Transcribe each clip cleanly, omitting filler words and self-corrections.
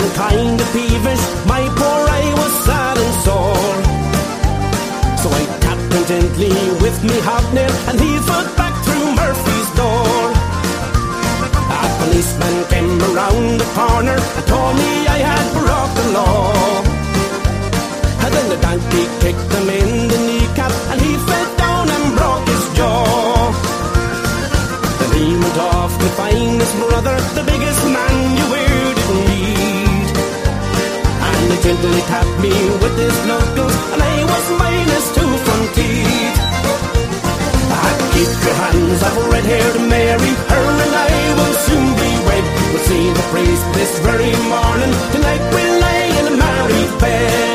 feeling kind of peevish, my poor eye was sad and sore. So I tapped him gently with me hobnail, and he fell back through Murphy's door. A policeman came around the corner and told me I had broke the law. And then the donkey kicked him in the kneecap, and he fell down and broke his jaw. Then he went off to find his brother, the biggest man you ever did meet. And he gently tapped me with his knuckles, and I was -2 front teeth. Keep your hands off red-haired Mary, her and I will soon be wed. We'll see the priest this very morning, tonight we'll lay in a married bed.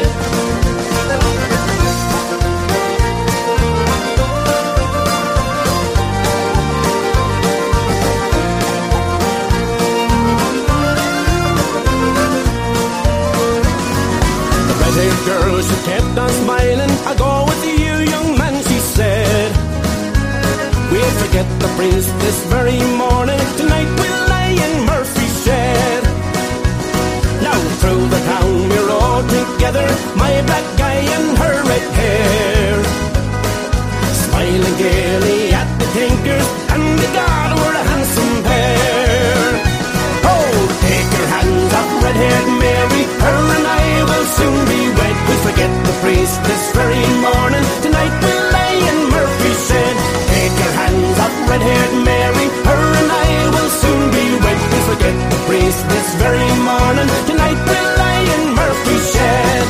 The red-haired girl, she kept on smiling. I'll go with you, young man, she said. We'll forget the priest this very morning, tonight we'll lay in Murphy's shed. Now through the town we're all together, my black guy and her red hair, smiling gaily at the tinkers, and the God were a handsome pair. Oh, take your hands off red-haired Mary, her and I will soon be wed. We'll forget the priest this very morning, tonight we'll lay in Murphy's shed. Take your hands up, red-haired Mary, her and I will soon be wed. We forget the priest this very morning, tonight we'll lay in Murphy's shed.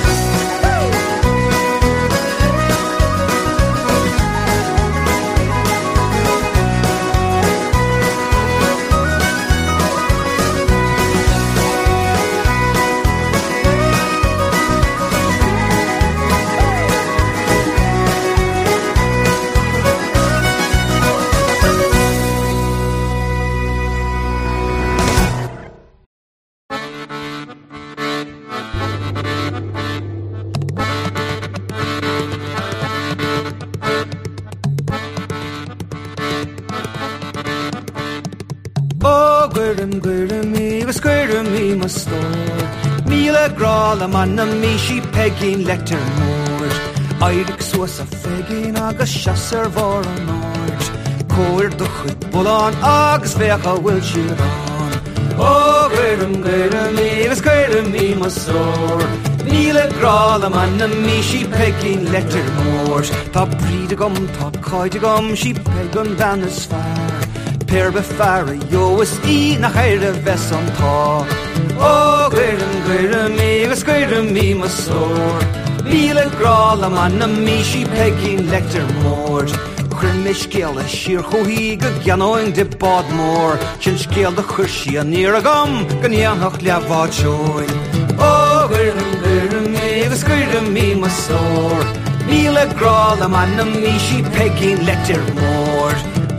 Grala man na mi si pegin letter mord. Eirik suas a fegin agus shasser var an ord. Coir do chud bulan agus fecha will siad an. Oh, gredum mi masor. Míle grala man na mi si pegin letter mord. Ta brídagum, ta coidagum, si pegun dan is far. Per befara yo is I na heire ves an ta. Oh, gredum mi masor. Míle grala man na mi si pegin letter mord. Crimish gel a sheer chohi go ganoing de bodmore. Chin scale the chushi a near a gum, ganyanach leavad join. Oh, gredum mi masor. Míle grala man na mi si pegin letter mord.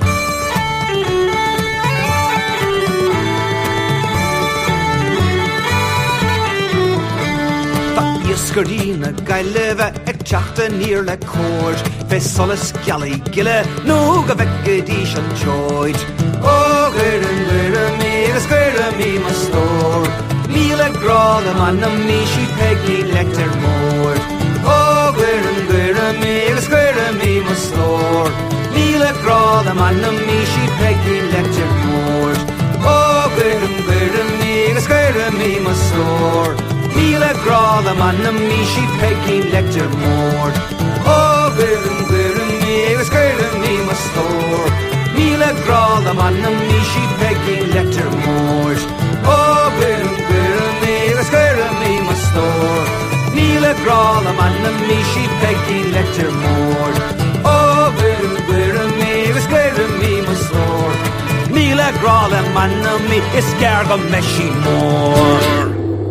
Skardina gaileva ag teachta níor le cóid, fe solas gealaí gile nó go bheicgadís an teoid. Oh, gredum mi mastor. Míle grala man na mi si pegin letter mord. Oh, gredum mi mastor. Míle grala man na mi si pegin letter mord. Oh, gredum mi mastor. Míle grala man na mi si pegin letter mord. Oh, gredum mi mastor. Míle grala man na mi si pegin letter mord. Oh, gredum mi mastor. Míle grala man na mi si pegin letter mord. Oh, gredum mi mastor. Míle grala man na mi is garga meshi more.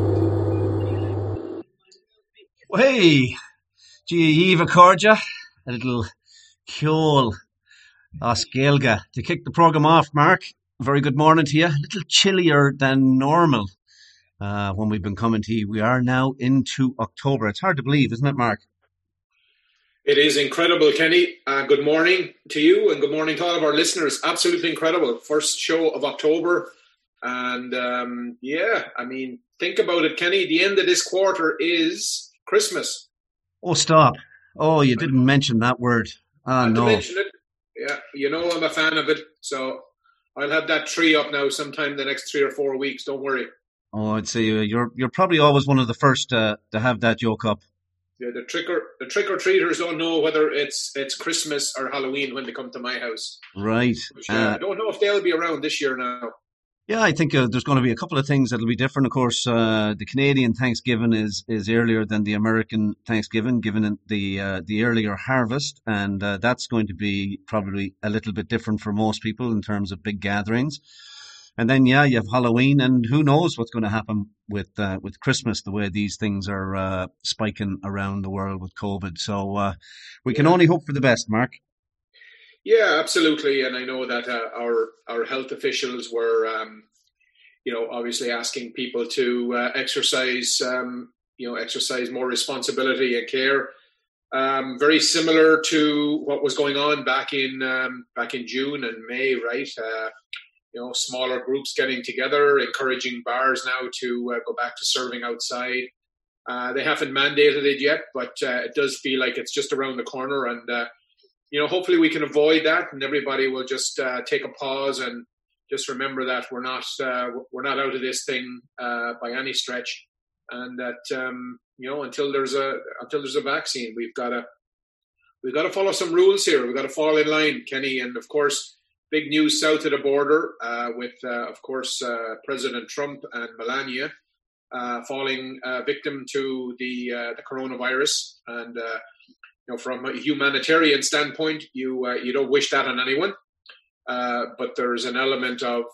Hey, Eva Corja, a little Kjol Oskelga. To kick the programme off, Mark, very good morning to you. A little chillier than normal when we've been coming to you. We are now into October. It's hard to believe, isn't it, Mark? It is incredible, Kenny. Good morning to you and good morning to all of our listeners. Absolutely incredible. First show of October. And I mean, think about it, Kenny. The end of this quarter is Christmas. Oh, stop. Oh, you didn't mention that word. Ah, Not to no. mention it. Yeah, you know I'm a fan of it. So I'll have that tree up now sometime in the next 3 or 4 weeks. Don't worry. Oh, I'd say you're probably always one of the first to have that yoke up. Yeah, the trick or treaters don't know whether it's Christmas or Halloween when they come to my house. Right. Which, I don't know if they'll be around this year now. Yeah, I think there's going to be a couple of things that'll be different. Of course, the Canadian Thanksgiving is earlier than the American Thanksgiving, given the earlier harvest, and that's going to be probably a little bit different for most people in terms of big gatherings. And then, you have Halloween, and who knows what's going to happen with Christmas, the way these things are spiking around the world with COVID. So we can only hope for the best, Mark. Yeah, absolutely. And I know that our health officials were, obviously asking people to exercise more responsibility and care. Very similar to what was going on back in June and May, right? Smaller groups getting together, encouraging bars now to go back to serving outside. They haven't mandated it yet, but it does feel like it's just around the corner. And, hopefully we can avoid that and everybody will just take a pause and just remember that we're not out of this thing by any stretch. And that, until there's a vaccine, we've got to follow some rules here. We've got to fall in line, Kenny. And of course, big news south of the border with, of course, President Trump and Melania falling victim to the coronavirus. And, from a humanitarian standpoint, you don't wish that on anyone. But there's an element of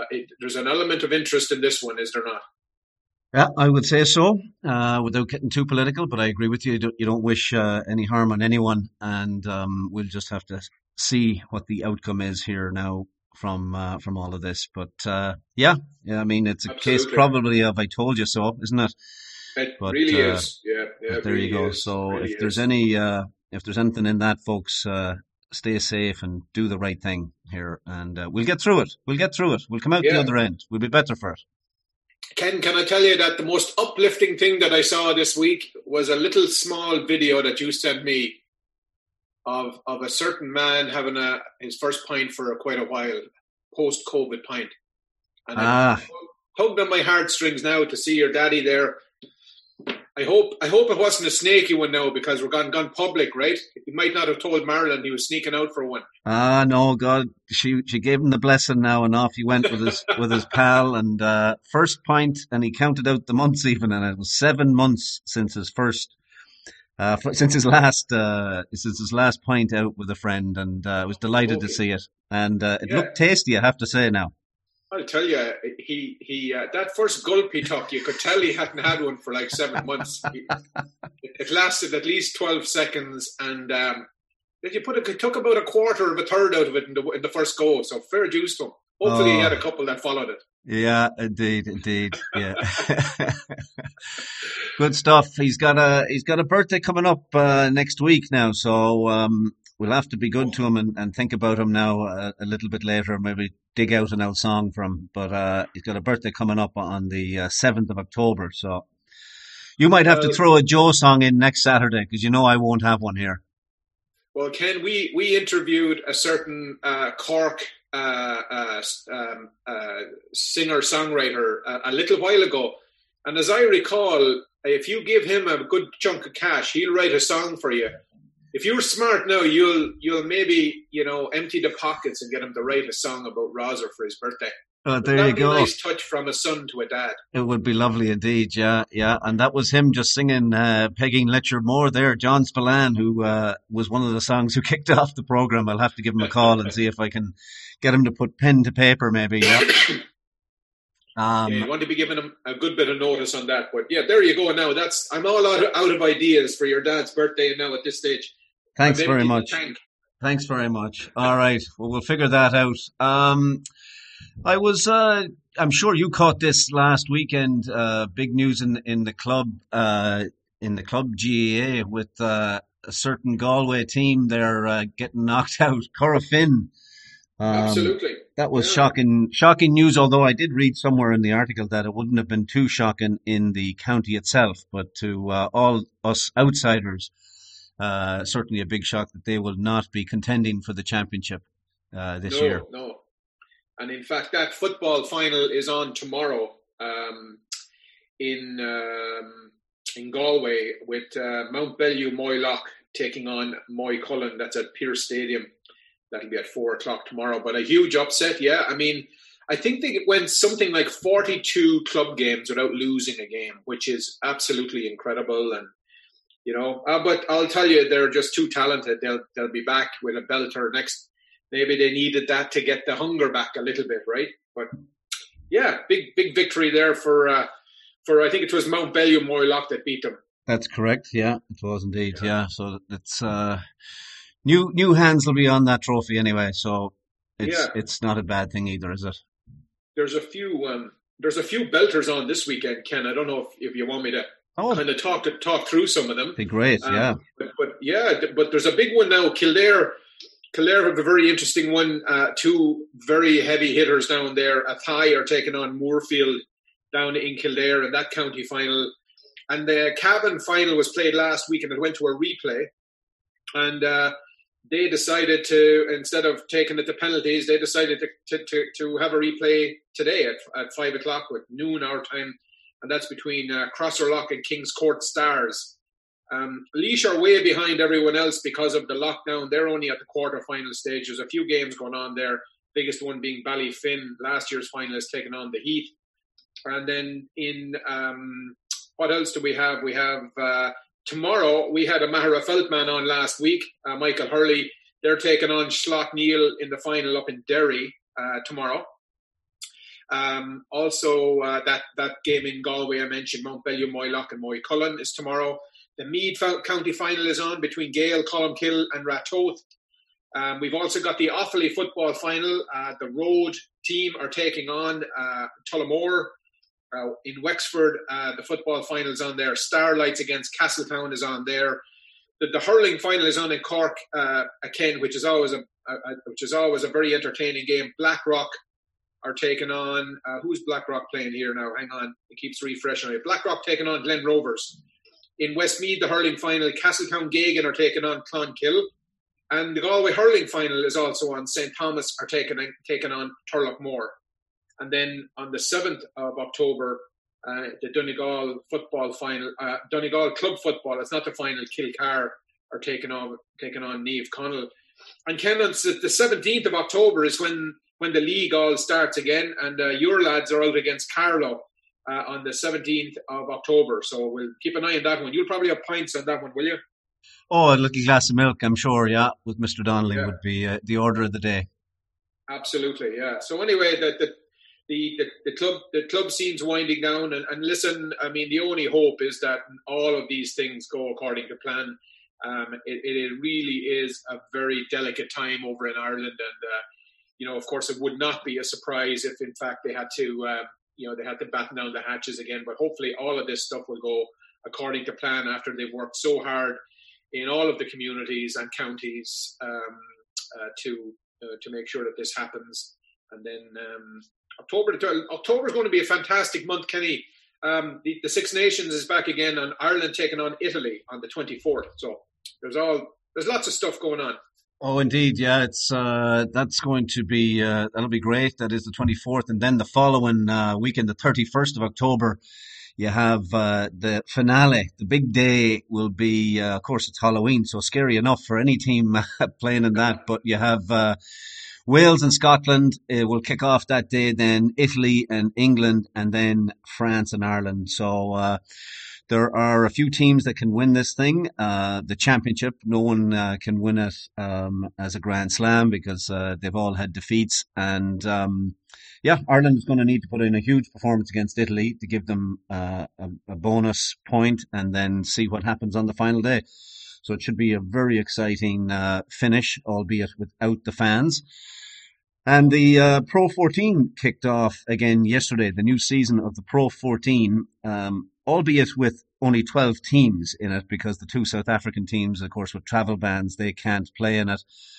interest in this one, is there not? Yeah, I would say so, without getting too political, but I agree with you. You don't wish any harm on anyone, and we'll just have to see what the outcome is here now from all of this. But I mean, it's a Absolutely. case probably of "I told you so," isn't it? It really is. Yeah. There really you go. is. So Really if there's is. if there's anything in that, folks, stay safe and do the right thing here, and we'll get through it. We'll get through it. We'll come out the other end. We'll be better for it. Ken, can I tell you that the most uplifting thing that I saw this week was a little small video that you sent me of a certain man having his first pint for quite a while, post-COVID pint. And I tugged on my heartstrings now to see your daddy there. I hope it wasn't a snaky one now, because we're gone public, right? He might not have told Marilyn he was sneaking out for one. No, God, she gave him the blessing now, and off he went with his pal, and first pint, and he counted out the months even, and it was 7 months since his first, since his last pint out with a friend, and I was delighted to see it, and it looked tasty, I have to say now. I'll tell you, he that first gulp he took, you could tell he hadn't had one for like 7 months. It lasted at least 12 seconds, and it took about a quarter of a third out of it in the first go. So fair dues to him. Hopefully, he had a couple that followed it. Yeah, indeed, yeah. Good stuff. He's got a birthday coming up next week now, so we'll have to be good to him and think about him now a little bit later. Maybe dig out an old song from him. But he's got a birthday coming up on the 7th of October. So you might have to throw a Joe song in next Saturday, because I won't have one here. Well, Ken, we interviewed a certain Cork singer-songwriter a little while ago. And as I recall, if you give him a good chunk of cash, he'll write a song for you. If you're smart now, you'll maybe, empty the pockets and get him to write a song about Roser for his birthday. Oh, there you go. A nice touch from a son to a dad. It would be lovely indeed, yeah. And that was him just singing Pegging Letcher More there, John Spillane, who was one of the songs who kicked off the programme. I'll have to give him a call and see if I can get him to put pen to paper maybe, yeah. You want to be giving him a good bit of notice on that. But yeah, there you go now. I'm all out of ideas for your dad's birthday now at this stage. Thanks very much. Thanks very much. All right. Well, we'll figure that out. I'm sure you caught this last weekend. Big news in the club GAA with a certain Galway team. They're getting knocked out. Corofin Absolutely. That was shocking news, although I did read somewhere in the article that it wouldn't have been too shocking in the county itself, but to all us outsiders, certainly a big shock that they will not be contending for the championship this year. No. And in fact, that football final is on tomorrow in Galway with Mount Bellew Moylock taking on Moycullen. That's at Pearse Stadium. That'll be at 4:00 tomorrow. But a huge upset, yeah. I mean, I think they went something like 42 club games without losing a game, which is absolutely incredible. And but I'll tell you, they're just too talented. They'll be back with a belter next. Maybe they needed that to get the hunger back a little bit, right? But yeah, big victory there for I think it was Mount Bellew Moylock that beat them. That's correct. Yeah, it was indeed. Yeah, so it's new hands will be on that trophy anyway. So it's not a bad thing either, is it? There's a few belters on this weekend, Ken. I don't know if you want me to kind of talk through some of them. Be great. Yeah. But there's a big one now. Kildare have a very interesting one. Two very heavy hitters down there. Athy are taking on Moorfield down in Kildare in that county final. And the Cavan final was played last week and it went to a replay. And they decided to, instead of taking it to penalties, they decided to have a replay today at 5:00 with noon our time. And that's between Crosserlock and Kings Court Stars. Laois are way behind everyone else because of the lockdown. They're only at the quarter-final stage. There's a few games going on there, biggest one being Ballyfin, last year's finalist, taking on the Heath. And then in, what else do we have? We have tomorrow, we had a Mahara Feldman on last week, Michael Hurley. They're taking on Schlock-Neil in the final up in Derry tomorrow. Also, that game in Galway I mentioned, Mount Bellew, Moylock and Moycullen is tomorrow. The Meath County final is on between Gale, Columkill and Ratoath. We've also got the Offaly football final. The road team are taking on Tullamore. In Wexford, the football final is on there. Starlights against Castletown is on there. The hurling final is on in Cork, Ken, which is always a very entertaining game. Blackrock are taking on who's Blackrock playing here now? Hang on, it keeps refreshing. Blackrock taking on Glen Rovers. In Westmeath, the hurling final, Castletown Gagan are taking on Clonkill. And the Galway hurling final is also on. St. Thomas are taking on Turlockmore. And then on the 7th of October, the Donegal football final, Donegal club football, it's not the final, Kilcar are taking on Niamh Connell. And Ken, the 17th of October is when the league all starts again, and your lads are out against Carlow on the 17th of October. So we'll keep an eye on that one. You'll probably have pints on that one, will you? Oh, a little glass of milk, I'm sure, yeah, with Mr. Donnelly would be the order of the day. Absolutely, yeah. So anyway, the club scene's winding down, and listen, I mean, the only hope is that all of these things go according to plan. It really is a very delicate time over in Ireland, and of course, it would not be a surprise if, in fact, they had to batten down the hatches again. But hopefully, all of this stuff will go according to plan after they've worked so hard in all of the communities and counties to make sure that this happens. And then October is going to be a fantastic month, Kenny. The Six Nations is back again, and Ireland taking on Italy on the 24th. So there's lots of stuff going on. Oh, indeed, yeah. It's that's going to be that'll be great. That is the 24th, and then the following weekend, the 31st of October, you have the finale. The big day will be, of course, it's Halloween, so scary enough for any team playing in that. But you have Wales and Scotland will kick off that day, then Italy and England, and then France and Ireland. So there are a few teams that can win this thing. The championship, no one can win it as a Grand Slam because they've all had defeats. And Ireland is going to need to put in a huge performance against Italy to give them a bonus point, and then see what happens on the final day. So it should be a very exciting finish, albeit without the fans. And the Pro 14 kicked off again yesterday, the new season of the Pro 14, albeit with only 12 teams in it, because the two South African teams, of course, with travel bans, they can't play in it.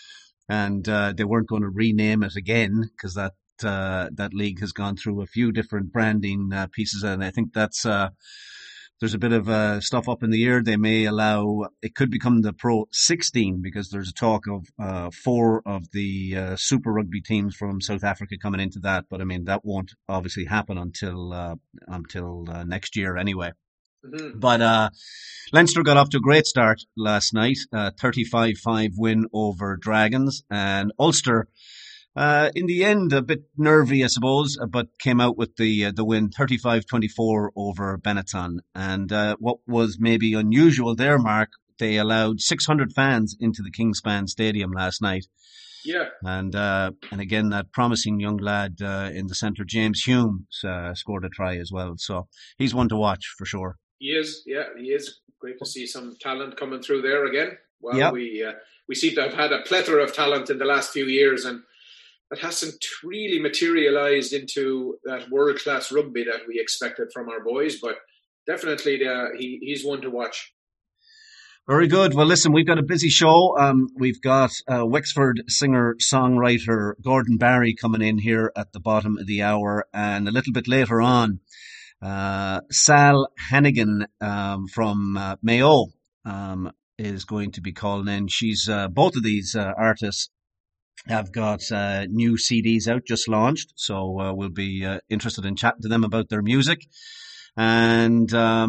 and they weren't going to rename it again because that league has gone through a few different branding pieces, and I think that's there's a bit of stuff up in the air. They may allow it could become the Pro 16 because there's a talk of 4 of the Super Rugby teams from South Africa coming into that. But I mean that won't obviously happen until next year anyway. Mm-hmm. But Leinster got off to a great start last night, 35-5 win over Dragons, and Ulster. In the end, a bit nervy, I suppose, but came out with the win, 35-24 over Benetton. And what was maybe unusual there, Mark, they allowed 600 fans into the Kingspan Stadium last night. Yeah. And again, that promising young lad in the centre, James Hume, scored a try as well. So he's one to watch for sure. He is, yeah, he is. Great to see some talent coming through there again. Well, yep. We seem to have had a plethora of talent in the last few years, and that hasn't really materialised into that world-class rugby that we expected from our boys, but definitely he's one to watch. Very good. Well, listen, we've got a busy show. We've got Wexford singer-songwriter Gordon Barry coming in here at the bottom of the hour, and a little bit later on, Sal Hannigan from Mayo is going to be calling in. She's both of these artists have got new CDs out, just launched, so we'll be interested in chatting to them about their music. And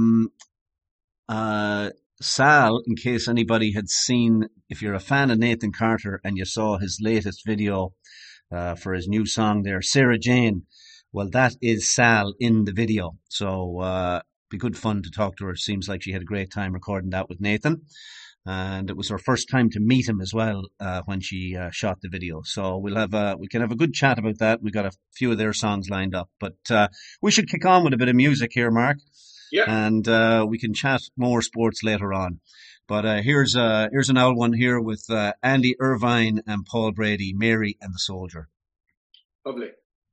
Sal, in case anybody had seen, if you're a fan of Nathan Carter and you saw his latest video for his new song there, Sarah Jane, well, that is Sal in the video. So be good fun to talk to her. Seems like she had a great time recording that with Nathan. And it was her first time to meet him as well when she shot the video. So we can have a good chat about that. We've got a few of their songs lined up. But we should kick on with a bit of music here, Mark. Yeah. And we can chat more sports later on. But here's an old one here with Andy Irvine and Paul Brady, Mary and the Soldier. Lovely.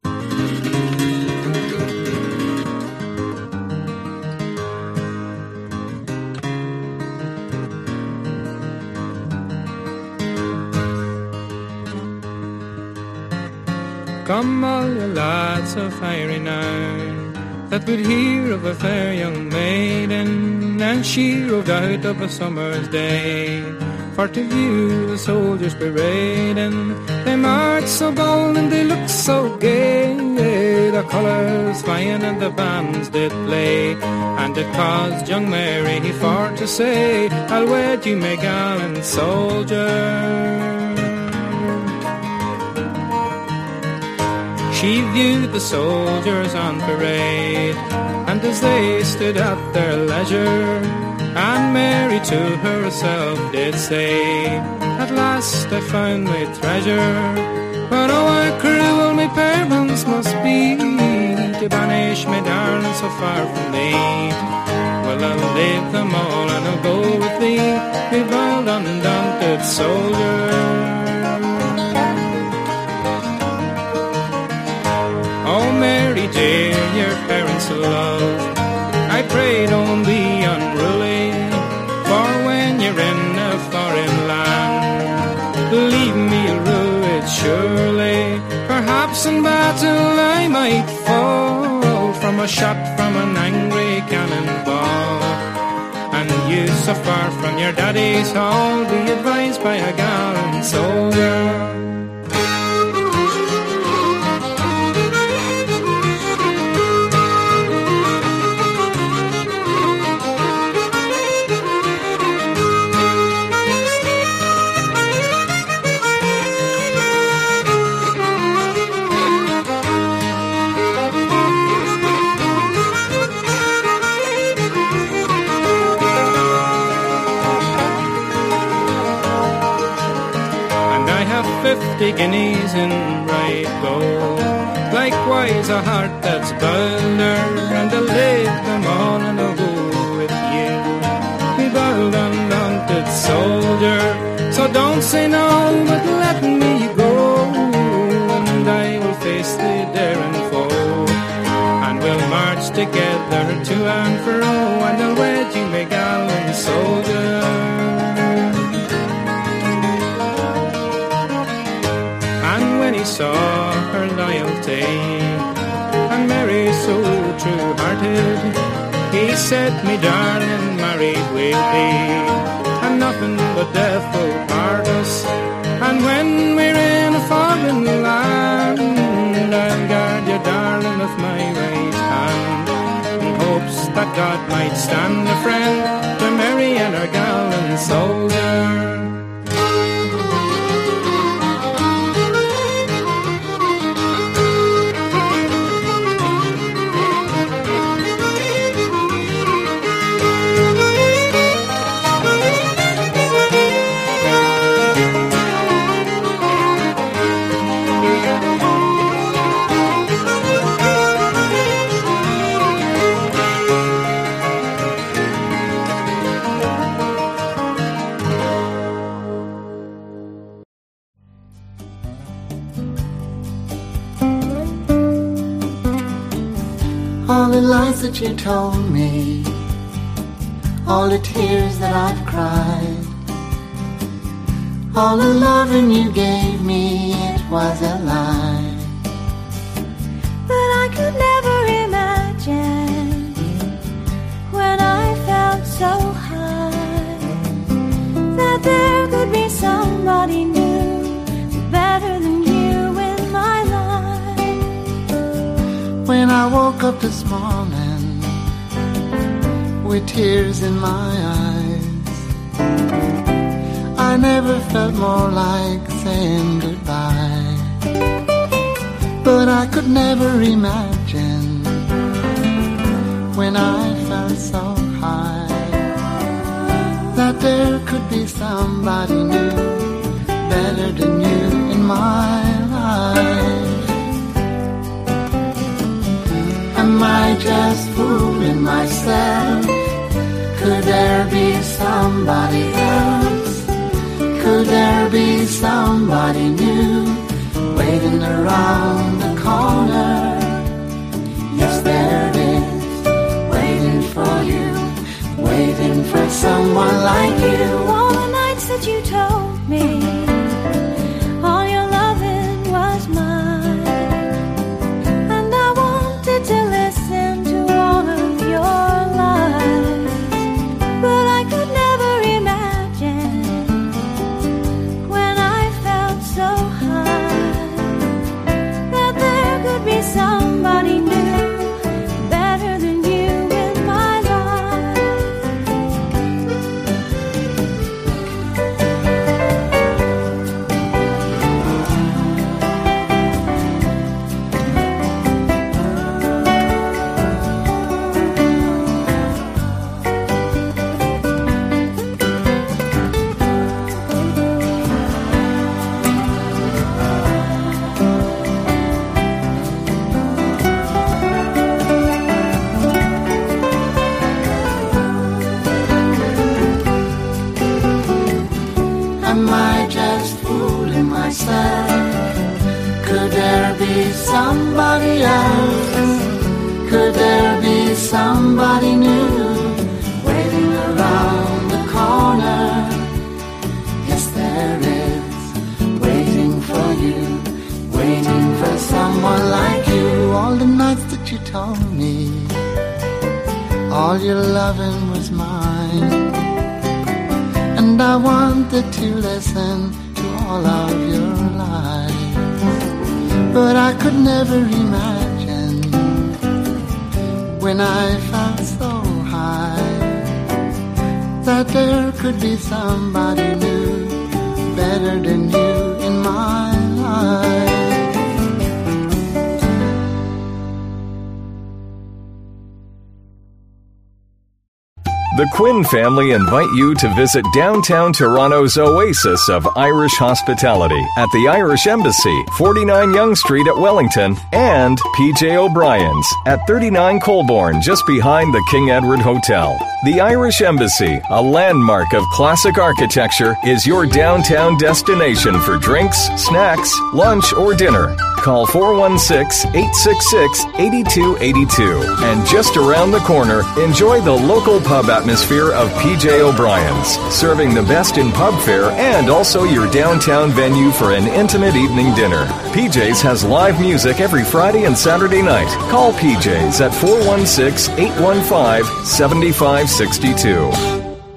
Come all you lads of fiery now, that would hear of a fair young maiden, and she roved out of a summer's day, for to view the soldiers parading. They marched so bold and they looked so gay, the colours flying and the bands did play, and it caused young Mary for to say, I'll wed you, my gallant soldier. She viewed the soldiers on parade, and as they stood at their leisure, and Mary to herself did say, at last I found my treasure. But oh, how cruel my parents must be, to banish my darling so far from thee. Well, I'll leave them all and I'll go with thee, my bold undaunted soldier. Oh, Mary dear, your parents love, I pray don't be unruly, for when you're in a foreign land, believe me you'll rue it surely. Perhaps in battle I might fall, from a shot from an angry cannonball, and you so far from your daddy's hall, be advised by a gallant soldier. Guineas in bright gold, likewise a heart that's bolder, and I'll leave them all and I'll go with you, me bold undaunted soldier. So don't say no, but let me go, and I will face the daring foe, and we'll march together to and fro, and I'll wed you, my gallant soldier. so true-hearted. He said, me darling, married we'll be, and nothing but death will part us. And when we're in a foreign land, I'll guard you, darling, with my right hand, in hopes that God might stand a friend to Mary and her gallant soldier. All the lies that you told me, all the tears that I've cried, all the loving you gave me, it was a lie. But I could never imagine, when I felt so high, that there could be somebody new, better than you in my life. When I woke up this morning with tears in my eyes, I never felt more like saying goodbye. But I could never imagine, when I felt so high, that there could be somebody new, better than you in my life. Am I just fooling myself? Could there be somebody else? Could there be somebody new, waiting around the corner? Yes, there is, waiting for you, waiting for someone like you. All the nights that you told me, all your loving was mine, and I wanted to listen to all of your lies, but I could never imagine, when I felt so high, that there could be somebody new, better than you in my life. Am I just fooling myself? Could there be somebody else? Could there be somebody new, waiting around the corner? Yes, there is, waiting for you, waiting for someone like you. All the nights that you told me, all your loving was mine, and I wanted to listen to all of your lies, but I could never imagine, when I felt so high, that there could be somebody new, better than you in my life. The Quinn family invite you to visit downtown Toronto's oasis of Irish hospitality at the Irish Embassy, 49 Yonge Street at Wellington, and PJ O'Brien's at 39 Colborne, just behind the King Edward Hotel. The Irish Embassy, a landmark of classic architecture, is your downtown destination for drinks, snacks, lunch, or dinner. Call 416-866-8282. And just around the corner, enjoy the local pub atmosphere atmosphere of PJ O'Brien's, serving the best in pub fare and also your downtown venue for an intimate evening dinner. PJ's has live music every Friday and Saturday night. Call PJ's at 416-815-7562.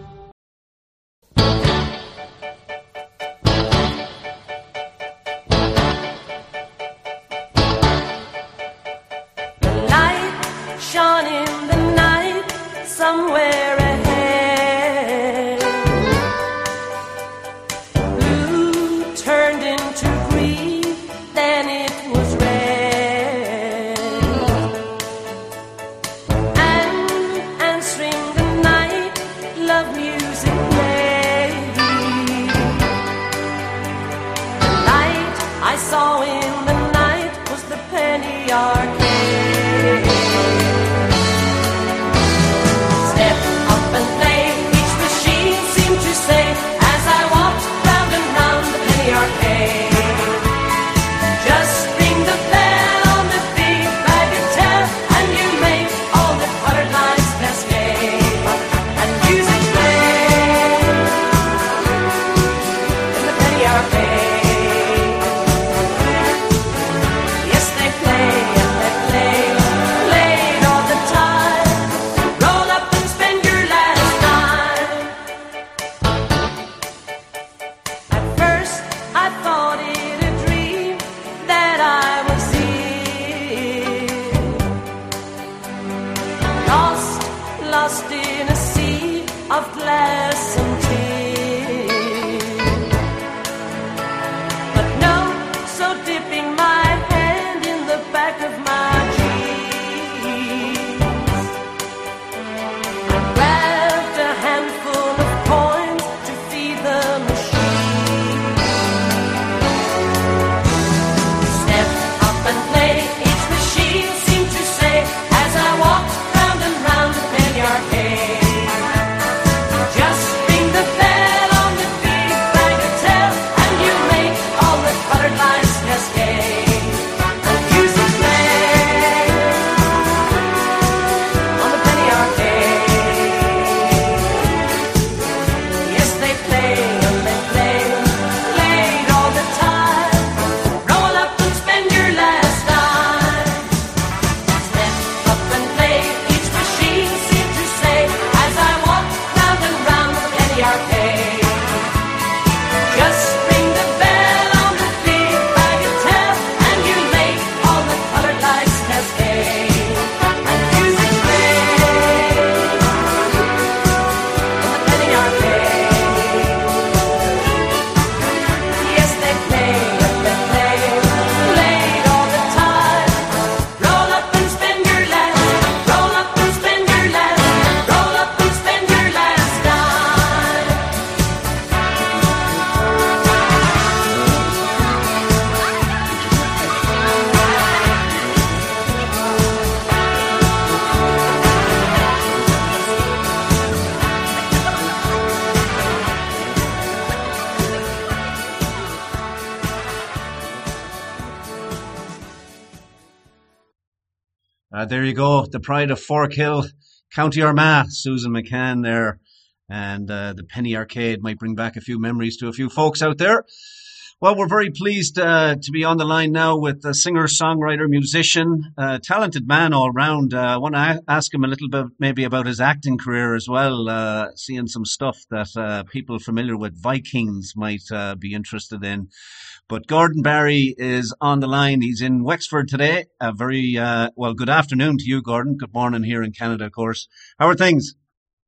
There you go. The pride of Forkhill, County Armagh, Susan McCann there. And the Penny Arcade might bring back a few memories to a few folks out there. Well, we're very pleased to be on the line now with a singer, songwriter, musician, talented man all round. I want to ask him a little bit maybe about his acting career as well, seeing some stuff that people familiar with Vikings might be interested in. But Gordon Barry is on the line. He's in Wexford today. A very, good afternoon to you, Gordon. Good morning here in Canada, of course. How are things?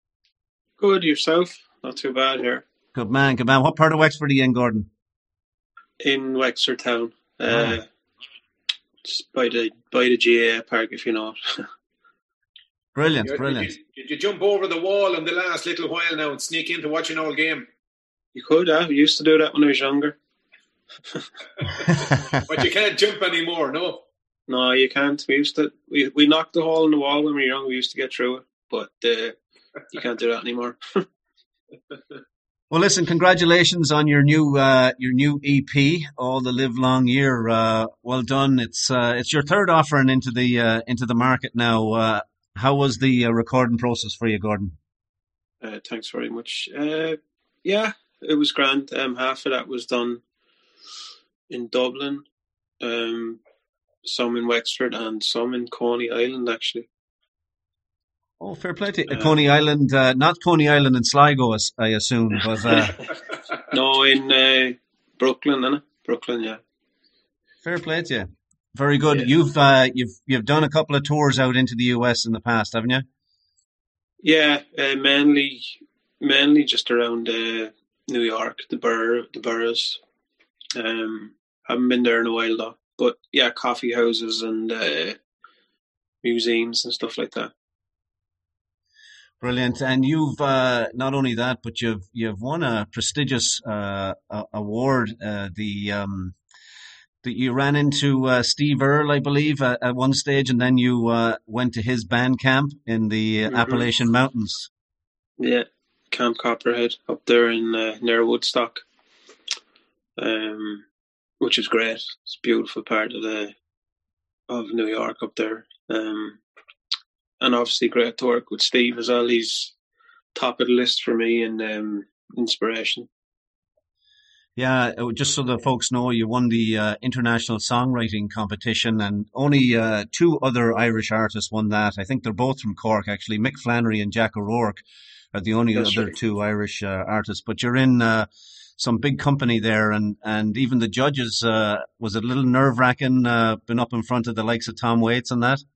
Good, yourself? Not too bad here. Good man, good man. What part of Wexford are you in, Gordon? In Wexford town. Just by the GAA park, if you know it. Brilliant. Did you jump over the wall in the last little while now and sneak in to watch an old game? You could, we used to do that when I was younger. But you can't jump anymore, no? No, you can't. We knocked the hole in the wall when we were young. We used to get through it, but you can't do that anymore. Well, listen, congratulations on your new EP, All the Live Long Year. Well done. It's your third offering into the market now. How was the recording process for you, Gordon? Thanks very much. Yeah, it was grand. Half of that was done in Dublin, some in Wexford, and some in Coney Island, actually. Oh, fair play to you. Coney Island, not Coney Island in Sligo, I assume, but no, in Brooklyn, innit? Brooklyn, yeah. Fair play to you. Very good. Yeah. You've done a couple of tours out into the US in the past, haven't you? Yeah, mainly just around New York, the boroughs. Haven't been there in a while though, but yeah, coffee houses and museums and stuff like that. Brilliant. And you've not only that, but you've won a prestigious award. That you ran into Steve Earle, I believe, at one stage, and then you went to his band camp in the Appalachian Mountains. Yeah, Camp Copperhead up there in near Woodstock, which is great. It's a beautiful part of New York up there. And obviously great to work with Steve as well. He's top of the list for me in inspiration. Yeah, just so the folks know, you won the International Songwriting Competition, and only two other Irish artists won that. I think they're both from Cork, actually. Mick Flannery and Jack O'Rourke are the only other two Irish artists. But you're in some big company there, and even the judges, was it a little nerve-wracking, been up in front of the likes of Tom Waits and that?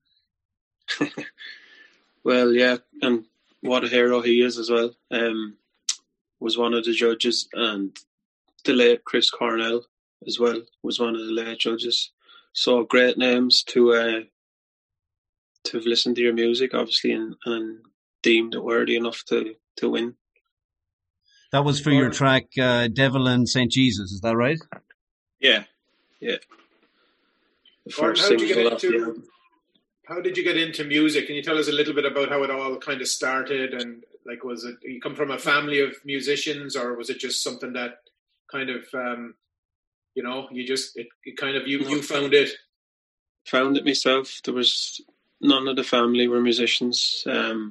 Well, yeah, and what a hero he is as well. Was one of the judges, and the late Chris Cornell as well was one of the late judges. So great names to have listened to your music, obviously, and deemed it worthy enough to win. That was for your track Devil and St. Jesus, is that right? Yeah. The first single off the album. How did you get into music? Can you tell us a little bit about how it all kind of started? And like, was it, you come from a family of musicians, or was it just something that kind of, you found it? Found it myself. There was none of the family were musicians.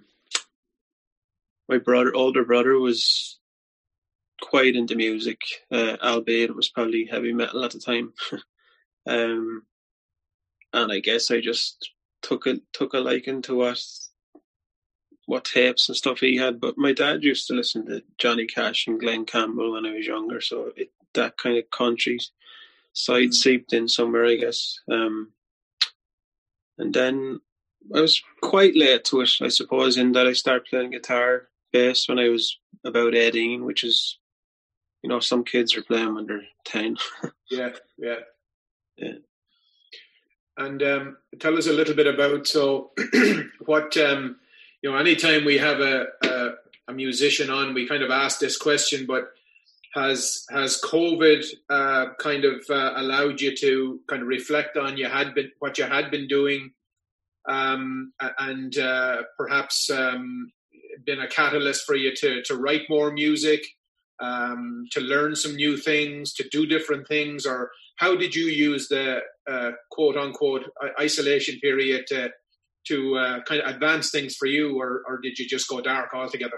My older brother was quite into music, albeit it was probably heavy metal at the time. And I guess I just took a liking to what tapes and stuff he had. But my dad used to listen to Johnny Cash and Glenn Campbell when I was younger, so that kind of country side seeped in somewhere, I guess. And then I was quite late to it, I suppose, in that I started playing guitar, bass when I was about 18, which is, some kids are playing when they're 10. Yeah. And tell us a little bit about what anytime we have a musician on, we kind of ask this question, but has COVID kind of allowed you to kind of reflect on what you had been doing, and perhaps been a catalyst for you to write more music, to learn some new things, to do different things? Or how did you use the quote unquote isolation period to kind of advance things for you, or did you just go dark altogether?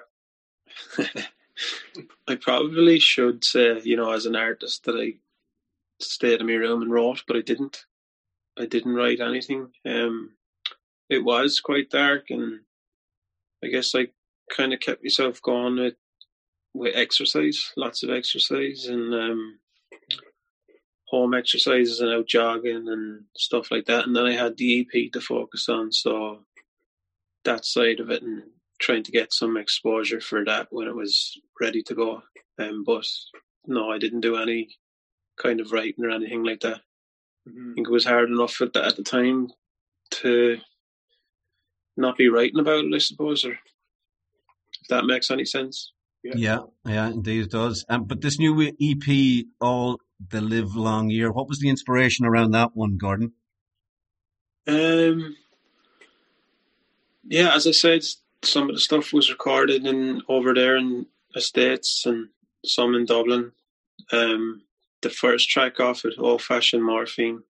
I probably should say, as an artist, that I stayed in my room and wrote, but I didn't. I didn't write anything. It was quite dark, and I guess I kind of kept myself going with exercise, lots of exercise, and home exercises and out jogging and stuff like that. And then I had the EP to focus on, so that side of it, and trying to get some exposure for that when it was ready to go. But no, I didn't do any kind of writing or anything like that. Mm-hmm. I think it was hard enough at the time to not be writing about it, I suppose, or if that makes any sense. Yeah, indeed it does. But this new EP, All the Live Long Year, what was the inspiration around that one, Gordon? Yeah, as I said, some of the stuff was recorded over there in the States and some in Dublin. The first track off it, Old Fashioned Morphine,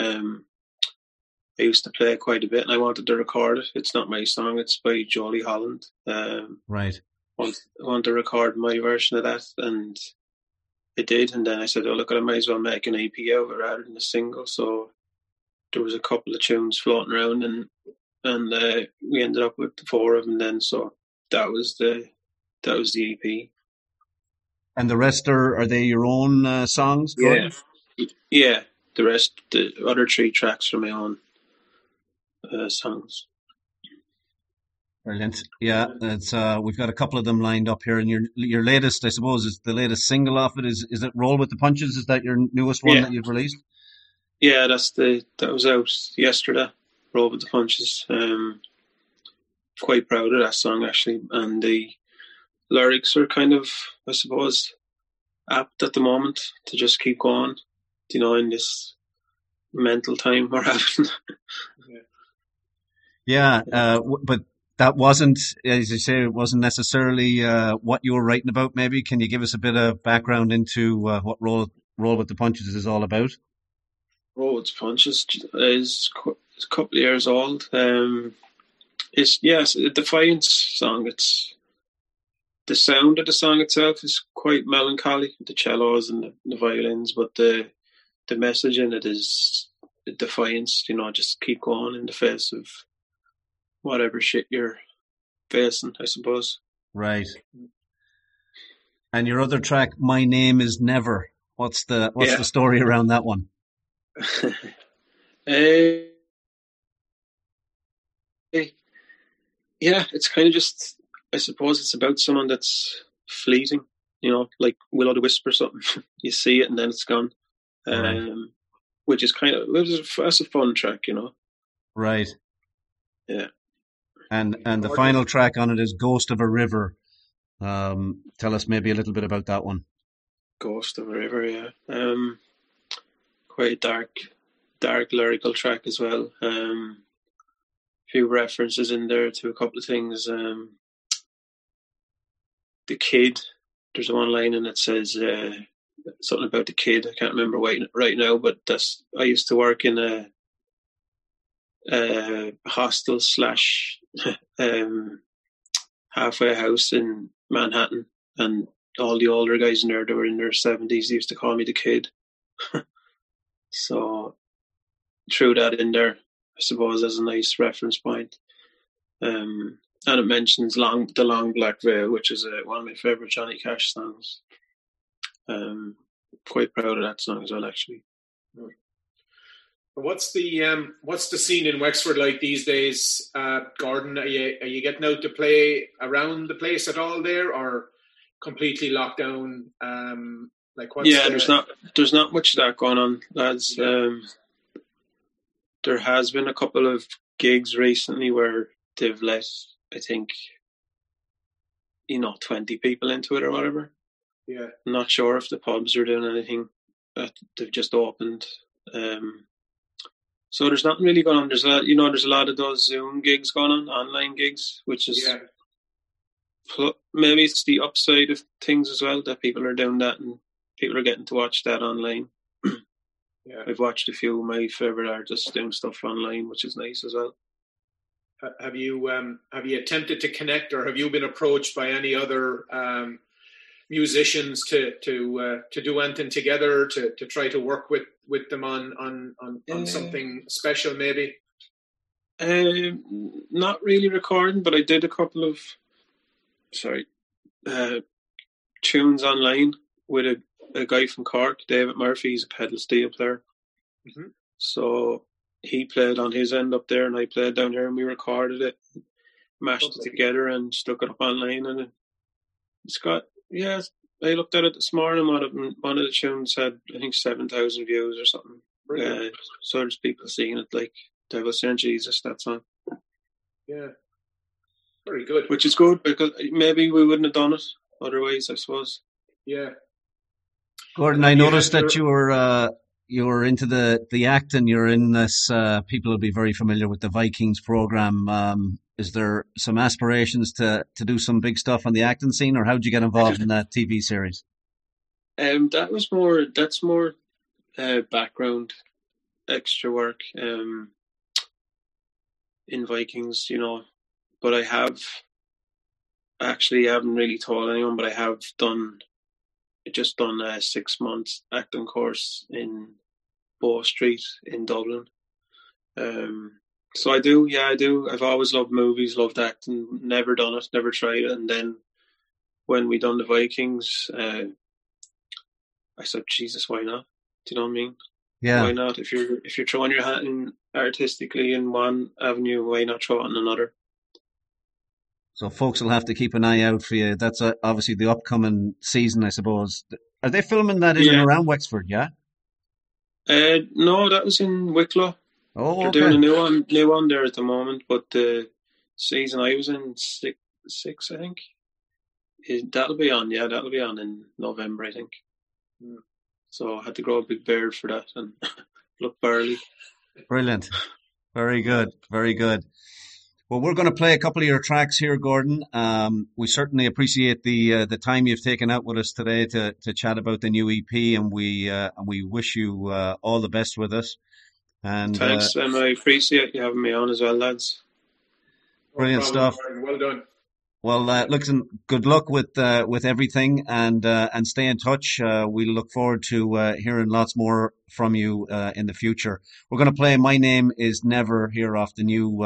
I used to play quite a bit and I wanted to record it. It's not my song, it's by Jolie Holland. Right. want to record my version of that, and I did. And then I said, "Oh, look, I might as well make an EP out of it rather than a single." So there was a couple of tunes floating around, and we ended up with 4 of them. Then, so that was the EP. And the rest are they your own songs? Gordon? Yeah. The other 3 tracks are my own songs. Brilliant. Yeah, it's we've got a couple of them lined up here, and your latest, I suppose, is the latest single off it. Is it "Roll with the Punches"? Is that your newest one that you've released? Yeah, that was out yesterday. "Roll with the Punches." Quite proud of that song actually, and the lyrics are kind of, I suppose, apt at the moment to just keep going. In this mental time we're having. Yeah, but that wasn't, as you say, it wasn't necessarily what you were writing about. Maybe can you give us a bit of background into what Roll with the Punches is all about? Roll with the Punches is a couple of years old. It's a Defiance song. It's the sound of the song itself is quite melancholy, the cellos and the violins, but the message in it is defiance. Just keep going in the face of whatever shit you're facing, I suppose. Right. And your other track, "My Name Is Never." What's the story around that one? Yeah, it's kind of just, I suppose it's about someone that's fleeting, like Will o' the Wisp or something. You see it and then it's gone. Right. Which is that's a fun track, Right. Yeah. And the final track on it is "Ghost of a River." Tell us maybe a little bit about that one. "Ghost of a River," yeah. Quite a dark lyrical track as well. Few references in there to a couple of things. The kid, there's one line and it says something about the kid. I can't remember right now, but I used to work in a hostel / halfway house in Manhattan, and all the older guys in there, they were in their 70s, they used to call me the kid. So threw that in there, I suppose, as a nice reference point. And it mentions the Long Black Veil, which is one of my favourite Johnny Cash songs. Quite proud of that song as well, actually. What's the scene in Wexford like these days, Gordon? Are you getting out to play around the place at all there, or completely locked down? There's not much of that going on, lads. There has been a couple of gigs recently where they've let, I think, 20 people into it or whatever. Yeah. I'm not sure if the pubs are doing anything. They've just opened. So there's nothing really going on. There's a lot of those Zoom gigs going on, online gigs, which is maybe it's the upside of things as well, that people are doing that and people are getting to watch that online. Yeah. I've watched a few of my favourite artists doing stuff online, which is nice as well. Have you attempted to connect, or have you been approached by any other musicians to do anything together, to try to work with them on something special, maybe? Not really recording, but I did a couple of tunes online with a guy from Cork, David Murphy. He's a pedal steel player. Mm-hmm. So he played on his end up there and I played down here, and we recorded it, mashed it together and stuck it up online, and it's got, I looked at it this morning, one of the tunes had, I think, 7,000 views or something. So there's people seeing it, like, they were saying, Jesus, that song. Yeah. Very good. Which is good, because maybe we wouldn't have done it otherwise, I suppose. Yeah. Gordon, I noticed that you were into the acting. You're in this. People will be very familiar with the Vikings program. Is there some aspirations to do some big stuff on the acting scene, or how did you get involved in that TV series? That's more background, extra work in Vikings, But I have actually haven't really told anyone, but I have just done a 6 months acting course in Bow Street in Dublin. So I do. I've always loved movies, loved acting, never done it, never tried it. And then when we done the Vikings, I said, Jesus, why not? Do you know what I mean? Yeah. Why not? If you're throwing your hat in artistically in one avenue, why not throw it in another? So folks will have to keep an eye out for you. That's obviously the upcoming season, I suppose. Are they filming that in and around Wexford, yeah? No, that was in Wicklow. Oh, They're doing a new one there at the moment, but the season I was in, six I think. That'll be on in November, I think. So I had to grow a big beard for that and look burly. Brilliant. Very good. Very good. Well, we're going to play a couple of your tracks here, Gordon. We certainly appreciate the time you've taken out with us today to chat about the new EP, and we wish you all the best with it. And thanks, and I appreciate you having me on as well, lads. Brilliant stuff. Well done. Well, listen, good luck with everything, and stay in touch. We look forward to hearing lots more from you in the future. We're going to play "My Name Is Never" here off the new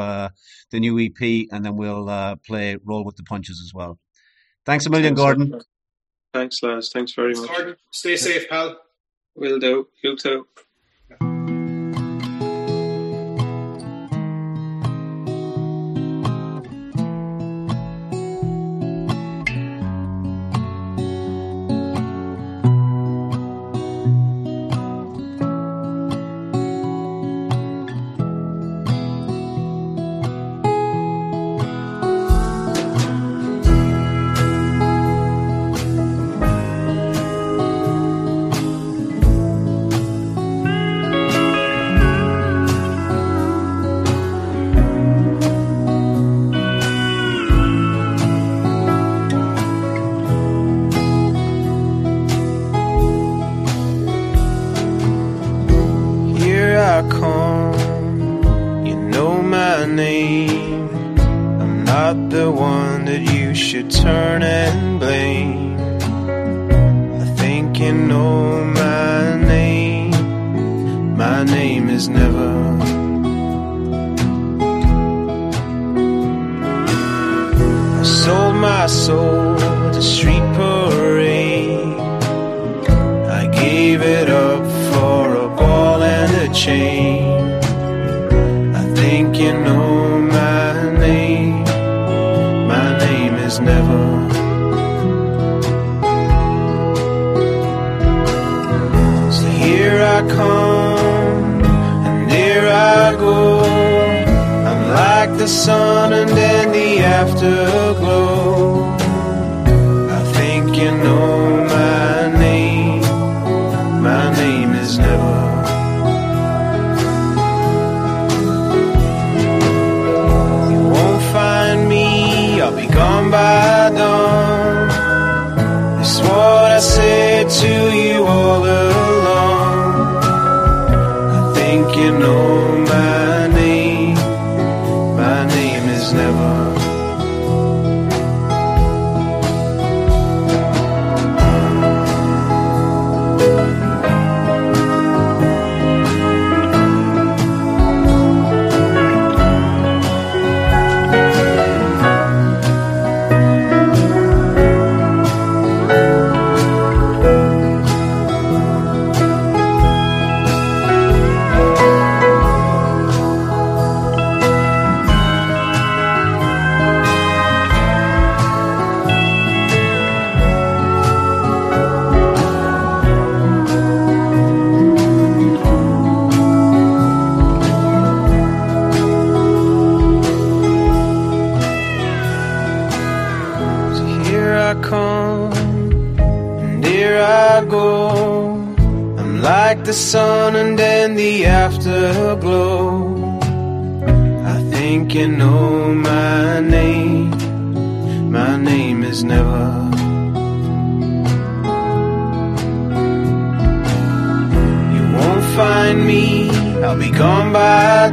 EP, and then we'll play "Roll with the Punches" as well. Thanks a million, Gordon. Thanks, lads. Thanks very much. Gordon, stay safe, pal. Will do. You too.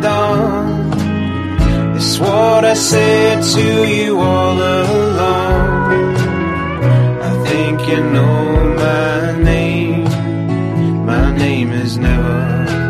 It's what I said to you all along. you know my name. My name is never.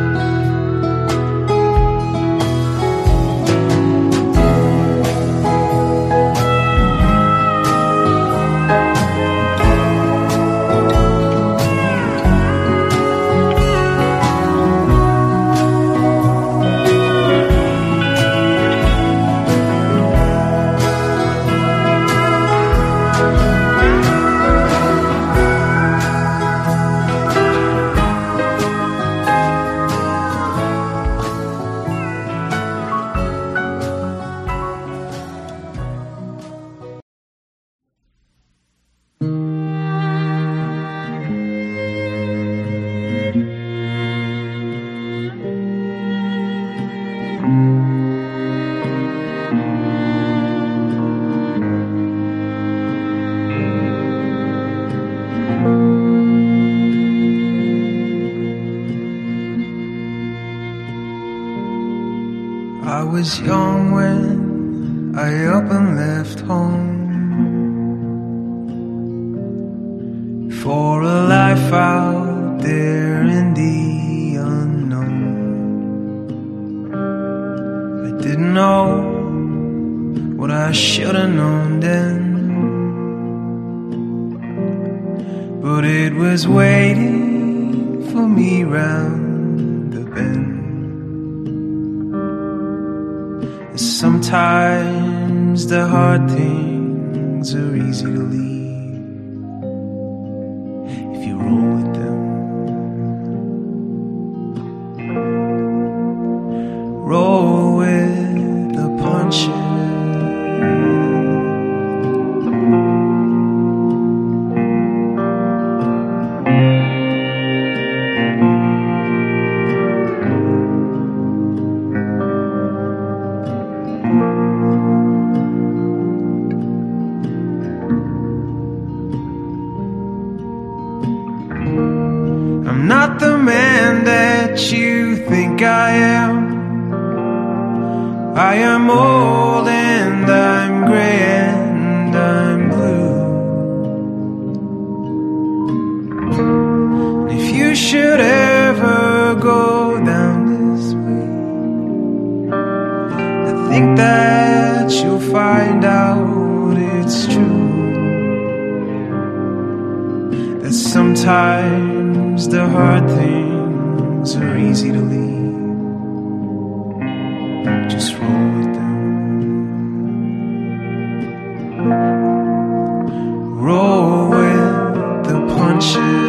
I was young when I up and left home for a life out there in the unknown. I didn't know what I should have known then, but it was waiting for me round the bend. Sometimes the hard things are easy to leave if you roll with them. Roll with the punches. I'm not the man that you think I am. I am old and I'm gray and I'm blue. And if you should ever go down this way, I think that you'll find out it's true, that sometimes the hard things are easy to leave. Just roll with them. Roll with the punches.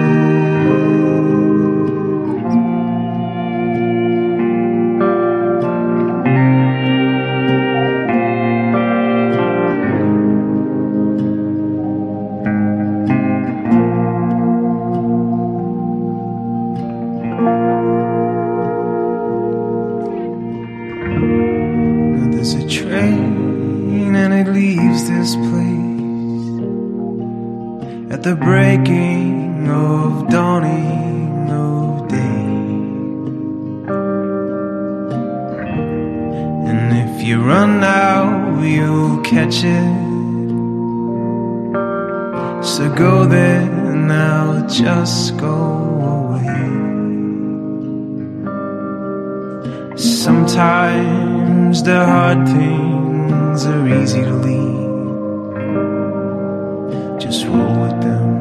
There's a train and it leaves this place at the breaking of dawning of day. And if you run now, you'll catch it. So go there now, just go away. Sometimes the hard things are easy to leave. Just roll with them.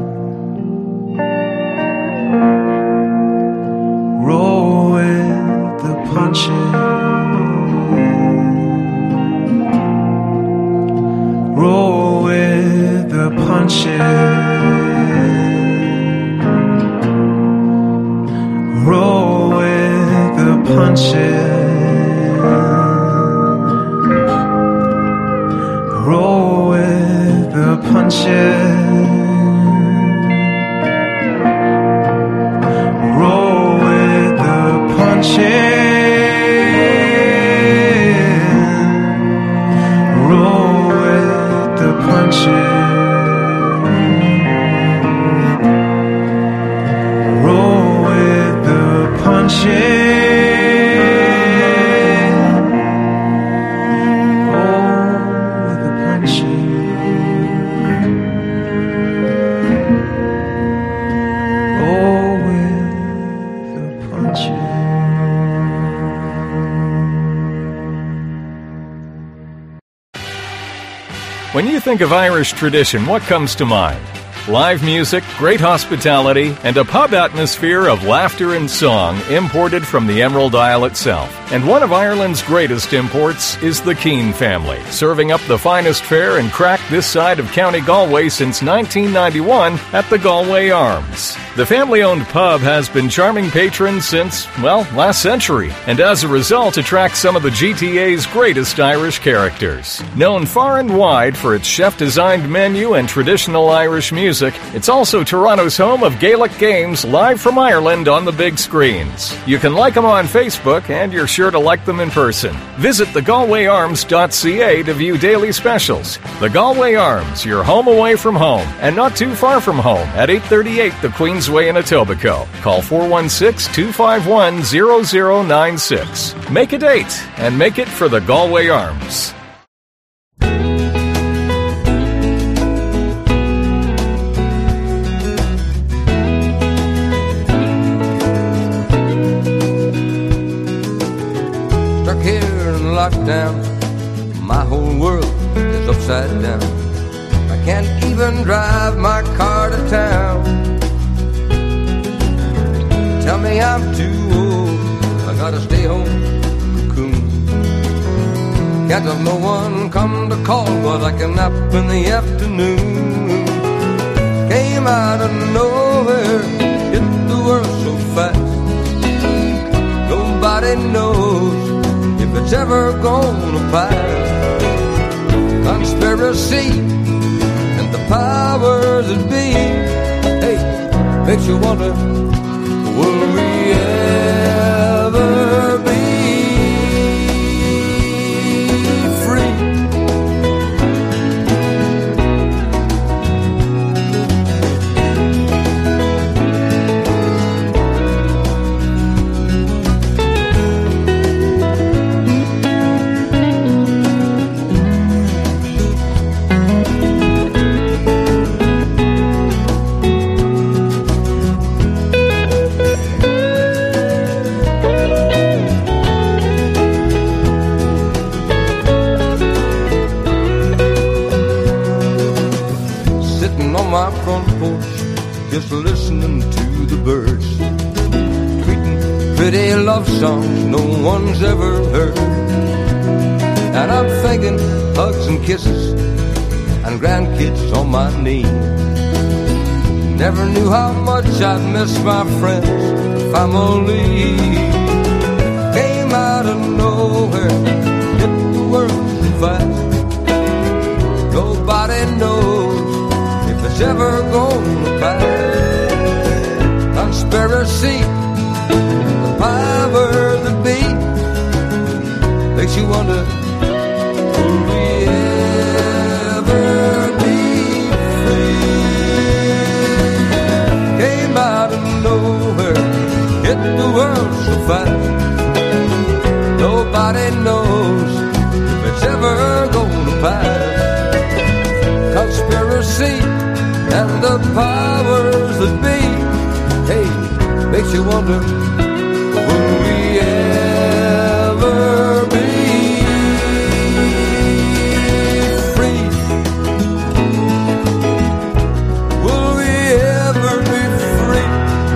Roll with the punches. Roll with the punches. Roll with the punches. Roll with the punches. Roll with the punches. Roll with the punches. Roll with the punches. When you think of Irish tradition, what comes to mind? Live music, great hospitality, and a pub atmosphere of laughter and song imported from the Emerald Isle itself. And one of Ireland's greatest imports is the Keane family, serving up the finest fare and crack this side of County Galway since 1991 at the Galway Arms. The family-owned pub has been charming patrons since, well, last century, and as a result attracts some of the GTA's greatest Irish characters. Known far and wide for its chef-designed menu and traditional Irish music, it's also Toronto's home of Gaelic games live from Ireland on the big screens. You can like them on Facebook, and you're sure to like them in person. Visit thegalwayarms.ca to view daily specials. The Galway Arms, your home away from home, and not too far from home, at 838 the Queensway in Etobicoke. Call 416-251-0096. Make a date, and make it for the Galway Arms. Lockdown, my whole world is upside down. I can't even drive my car to town. Tell me I'm too old, I gotta stay home, cocoon. Can't have no one come to call, but I can nap in the afternoon. Came out of nowhere, hit the world so fast. Nobody knows if it's ever gonna pass. Conspiracy and the powers that be, hey, makes you wonder, will we ever be free? My front porch, just listening to the birds, tweeting pretty love songs no one's ever heard. And I'm thinking hugs and kisses and grandkids on my knee. Never knew how much I'd miss my friends and family. Came out of nowhere, hit the world so fast. Nobody knows it's ever gonna pass. Conspiracy, the power that be, makes you wonder, will we ever be free? Came out of nowhere, hit the world so fast. Nobody knows if it's ever gonna pass. Conspiracy and the powers that be, hey, makes you wonder, will we ever be free? Will we ever be free?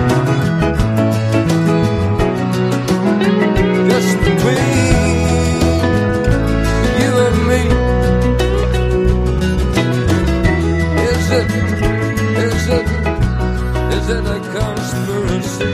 Just between you and me. Is it a conspiracy?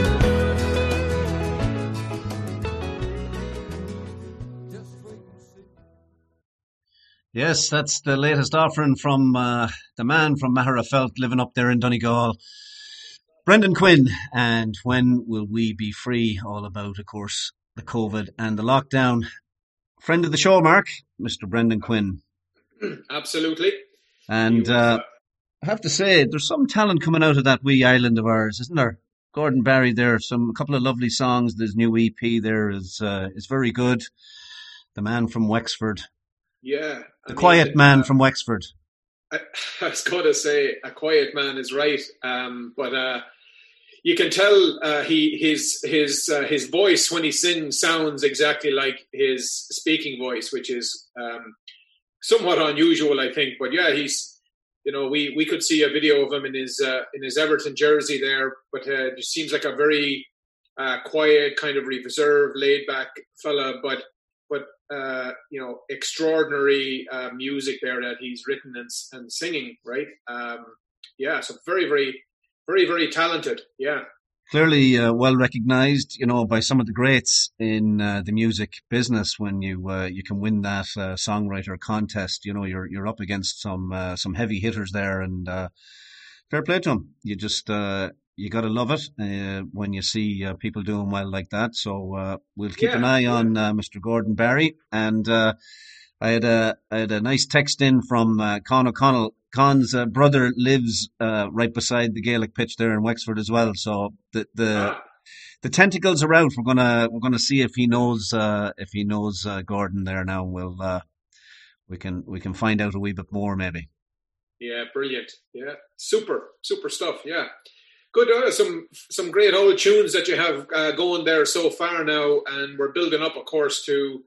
Yes, that's the latest offering from the man from Maherafelt living up there in Donegal, Brendan Quinn. And when will we be free? All about, of course, the COVID and the lockdown. Friend of the show, Mark, Mr. Brendan Quinn. Absolutely. And I have to say, there's some talent coming out of that wee island of ours, isn't there? Gordon Barry there, a couple of lovely songs. This new EP there is very good. The man from Wexford. Yeah. The quiet man from Wexford. I was going to say a quiet man is right, but you can tell his voice when he sings sounds exactly like his speaking voice, which is somewhat unusual, I think. But yeah, he's, we could see a video of him in his Everton jersey there, but he seems like a very quiet, kind of reserved, laid back fella, but extraordinary music there that he's written and singing, right? So very, very, very, very talented. Yeah. Clearly well recognized, by some of the greats in the music business. When you can win that songwriter contest, you're up against some heavy hitters there, and fair play to him. You just you got to love it when you see people doing well like that. So we'll keep an eye on Mr. Gordon Barry. And I had a nice text in from Con O'Connell. Con's brother lives right beside the Gaelic pitch there in Wexford as well. So the tentacles are out. We're gonna see if he knows Gordon there now. We can find out a wee bit more maybe. Yeah, brilliant. Yeah, super stuff. Yeah. Good. Some great old tunes that you have going there so far now, and we're building up, of course, to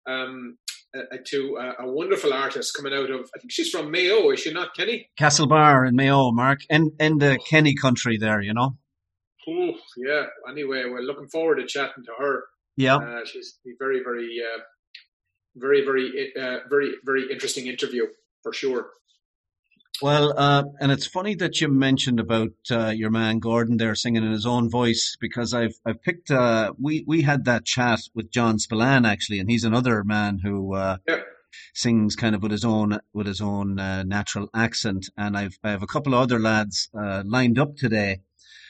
a wonderful artist coming out of, I think she's from Mayo, is she not, Kenny? Castlebar in Mayo, Mark, and the Kenny country there, Oh, yeah. Anyway, we're looking forward to chatting to her. Yeah. She's very, very, very, very, very, very interesting interview for sure. Well, and it's funny that you mentioned about your man Gordon there singing in his own voice, because I've picked we had that chat with John Spillane actually, and he's another man who sings kind of with his own natural accent, and I have a couple of other lads lined up today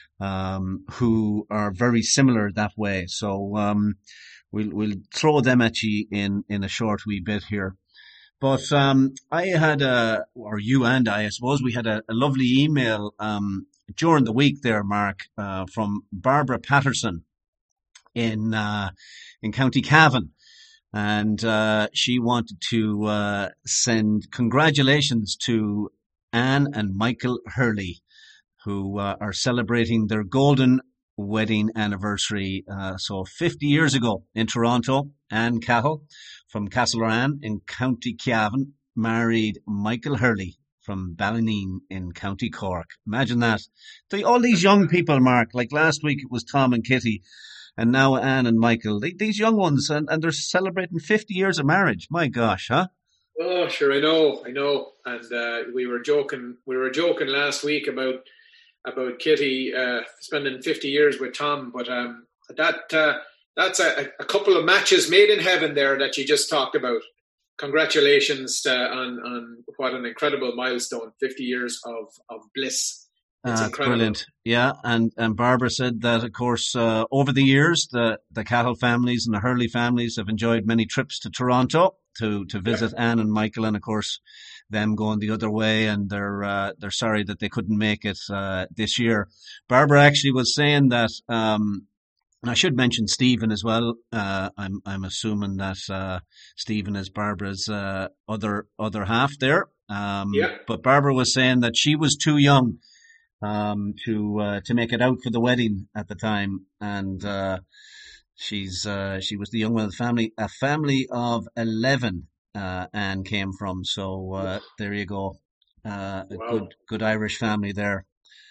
who are very similar that way. So we'll throw them at you in a short wee bit here. But I had you and I suppose, we had a lovely email during the week there, Mark, from Barbara Patterson in County Cavan. And she wanted to send congratulations to Anne and Michael Hurley, who are celebrating their golden wedding anniversary. So 50 years ago in Toronto, Anne Cahill from Castleran in County Cavan married Michael Hurley from Ballineen in County Cork. Imagine that. All these young people, Mark, like last week it was Tom and Kitty, and now Anne and Michael. These young ones, and they're celebrating 50 years of marriage. My gosh, huh? Oh, sure, I know. And we were joking last week about Kitty spending 50 years with Tom, but that's a couple of matches made in heaven there that you just talked about. Congratulations on what an incredible milestone, 50 years of bliss. It's incredible. Brilliant. Yeah, and Barbara said that, of course, over the years, the Cahill families and the Hurley families have enjoyed many trips to Toronto to visit Anne and Michael, and of course them going the other way, and they're sorry that they couldn't make it this year. Barbara actually was saying that, and I should mention Stephen as well. I'm assuming that Stephen is Barbara's other half there. But Barbara was saying that she was too young to make it out for the wedding at the time, and she was the young one of the family. A family of 11. Anne came from, so there you go. A good Irish family there.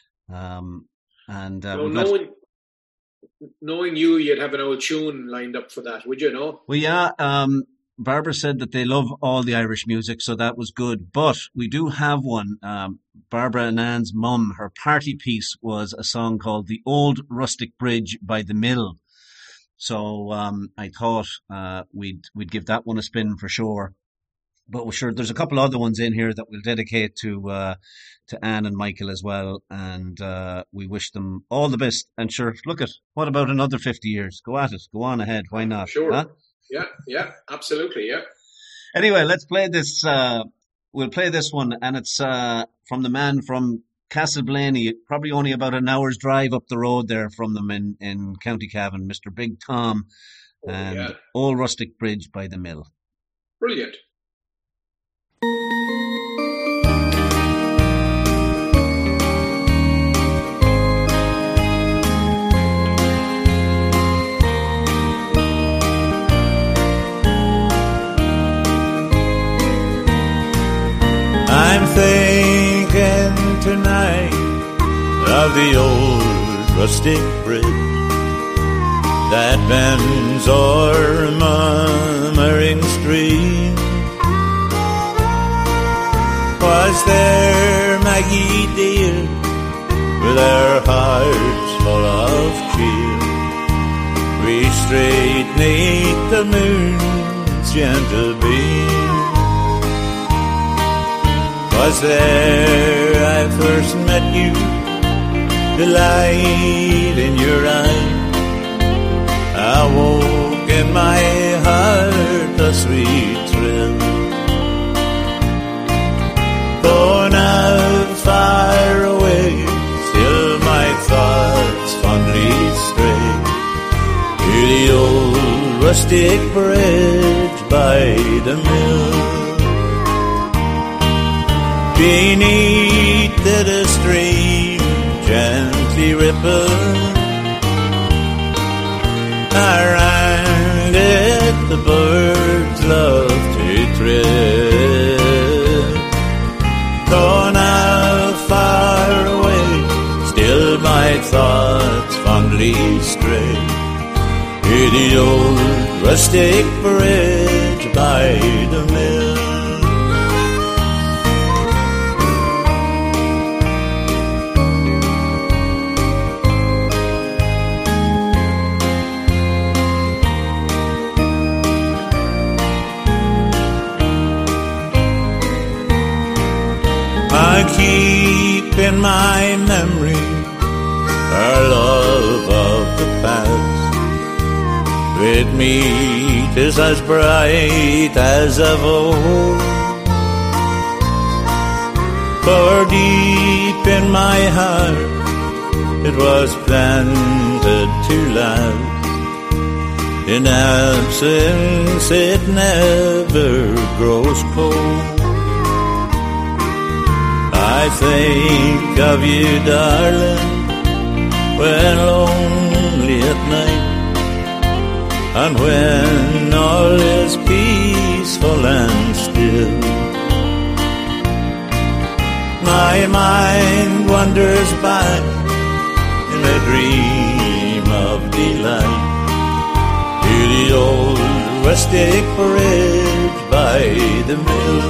Knowing you'd have an old tune lined up for that, would you know? Well, yeah. Barbara said that they love all the Irish music, so that was good. But we do have one. Barbara and Anne's mum, her party piece was a song called "The Old Rustic Bridge" by The Mill. So I thought we'd give that one a spin for sure. But we're sure there's a couple other ones in here that we'll dedicate to Anne and Michael as well. And we wish them all the best. And sure, what about another 50 years? Go at it. Go on ahead. Why not? Sure. Huh? Yeah, absolutely. Yeah. Anyway, let's play this. We'll play this one. And it's from the man from Castleblaney, probably only about an hour's drive up the road there from them in County Cavan, Mr. Big Tom, and Old Rustic Bridge by The Mill. Brilliant. I'm thinking tonight of the old rustic bridge that bends o'er a murmuring stream. Was there Maggie dear, with our hearts full of cheer, we straight 'neath the moon's gentle beam? Was there I first met you, the light in your eye? I woke in my heart a sweet thrill. Though now far away, still my thoughts fondly stray to the old rustic bridge by the mill. Beneath it a stream gently rippled, around it the birds love to thrill. Though now far away, still my thoughts fondly stray to the old rustic bridge by the mill. I keep in my memory our love of the past. With me 'tis as bright as of old, for deep in my heart it was planted to last. In absence it never grows cold. I think of you, darling, when lonely at night, and when all is peaceful and still. My mind wanders back in a dream of delight to the old rustic bridge by the mill.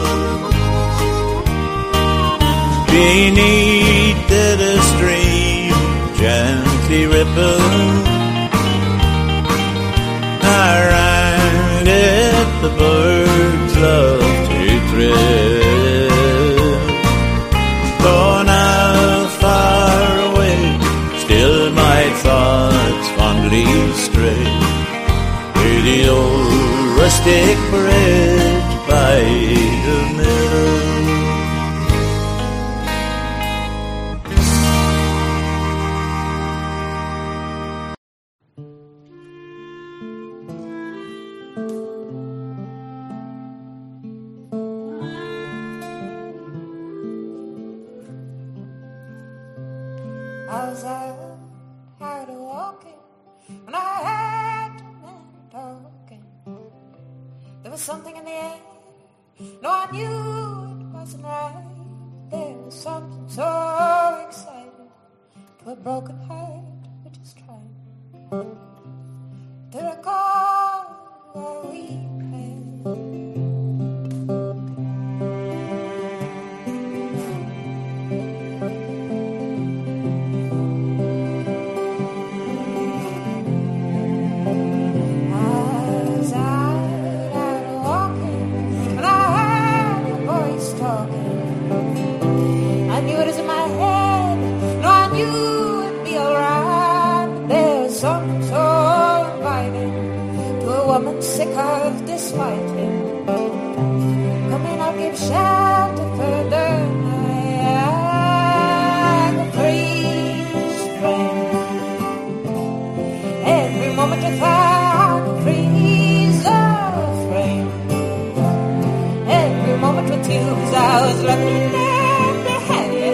Beneath it a stream gently rippled, around it the birds love to thrill. Though now far away, still my thoughts fondly stray to the old rustic bridge by the mill. I was out walking, and I heard men talking. There was something in the air. No, I knew it wasn't right. There was something so excited to a broken heart which is trying to recall what we had. Sick of disfighting. Come in, I'll give shelter further. I can freeze frame. Every moment I can freeze a frame. Every moment with you, 'cause I was lucky enough to have you.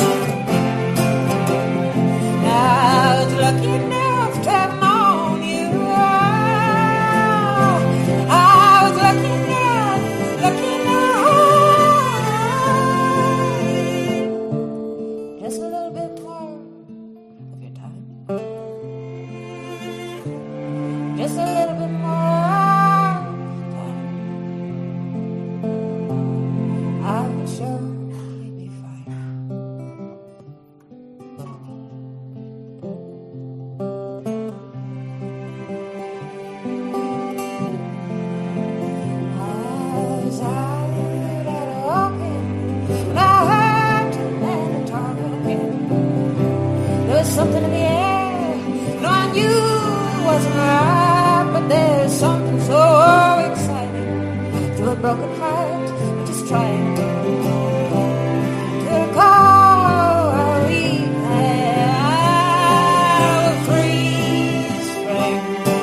I was lucky enough to have known you. I was lucky enough broken heart, just trying to go. We have a freeze frame.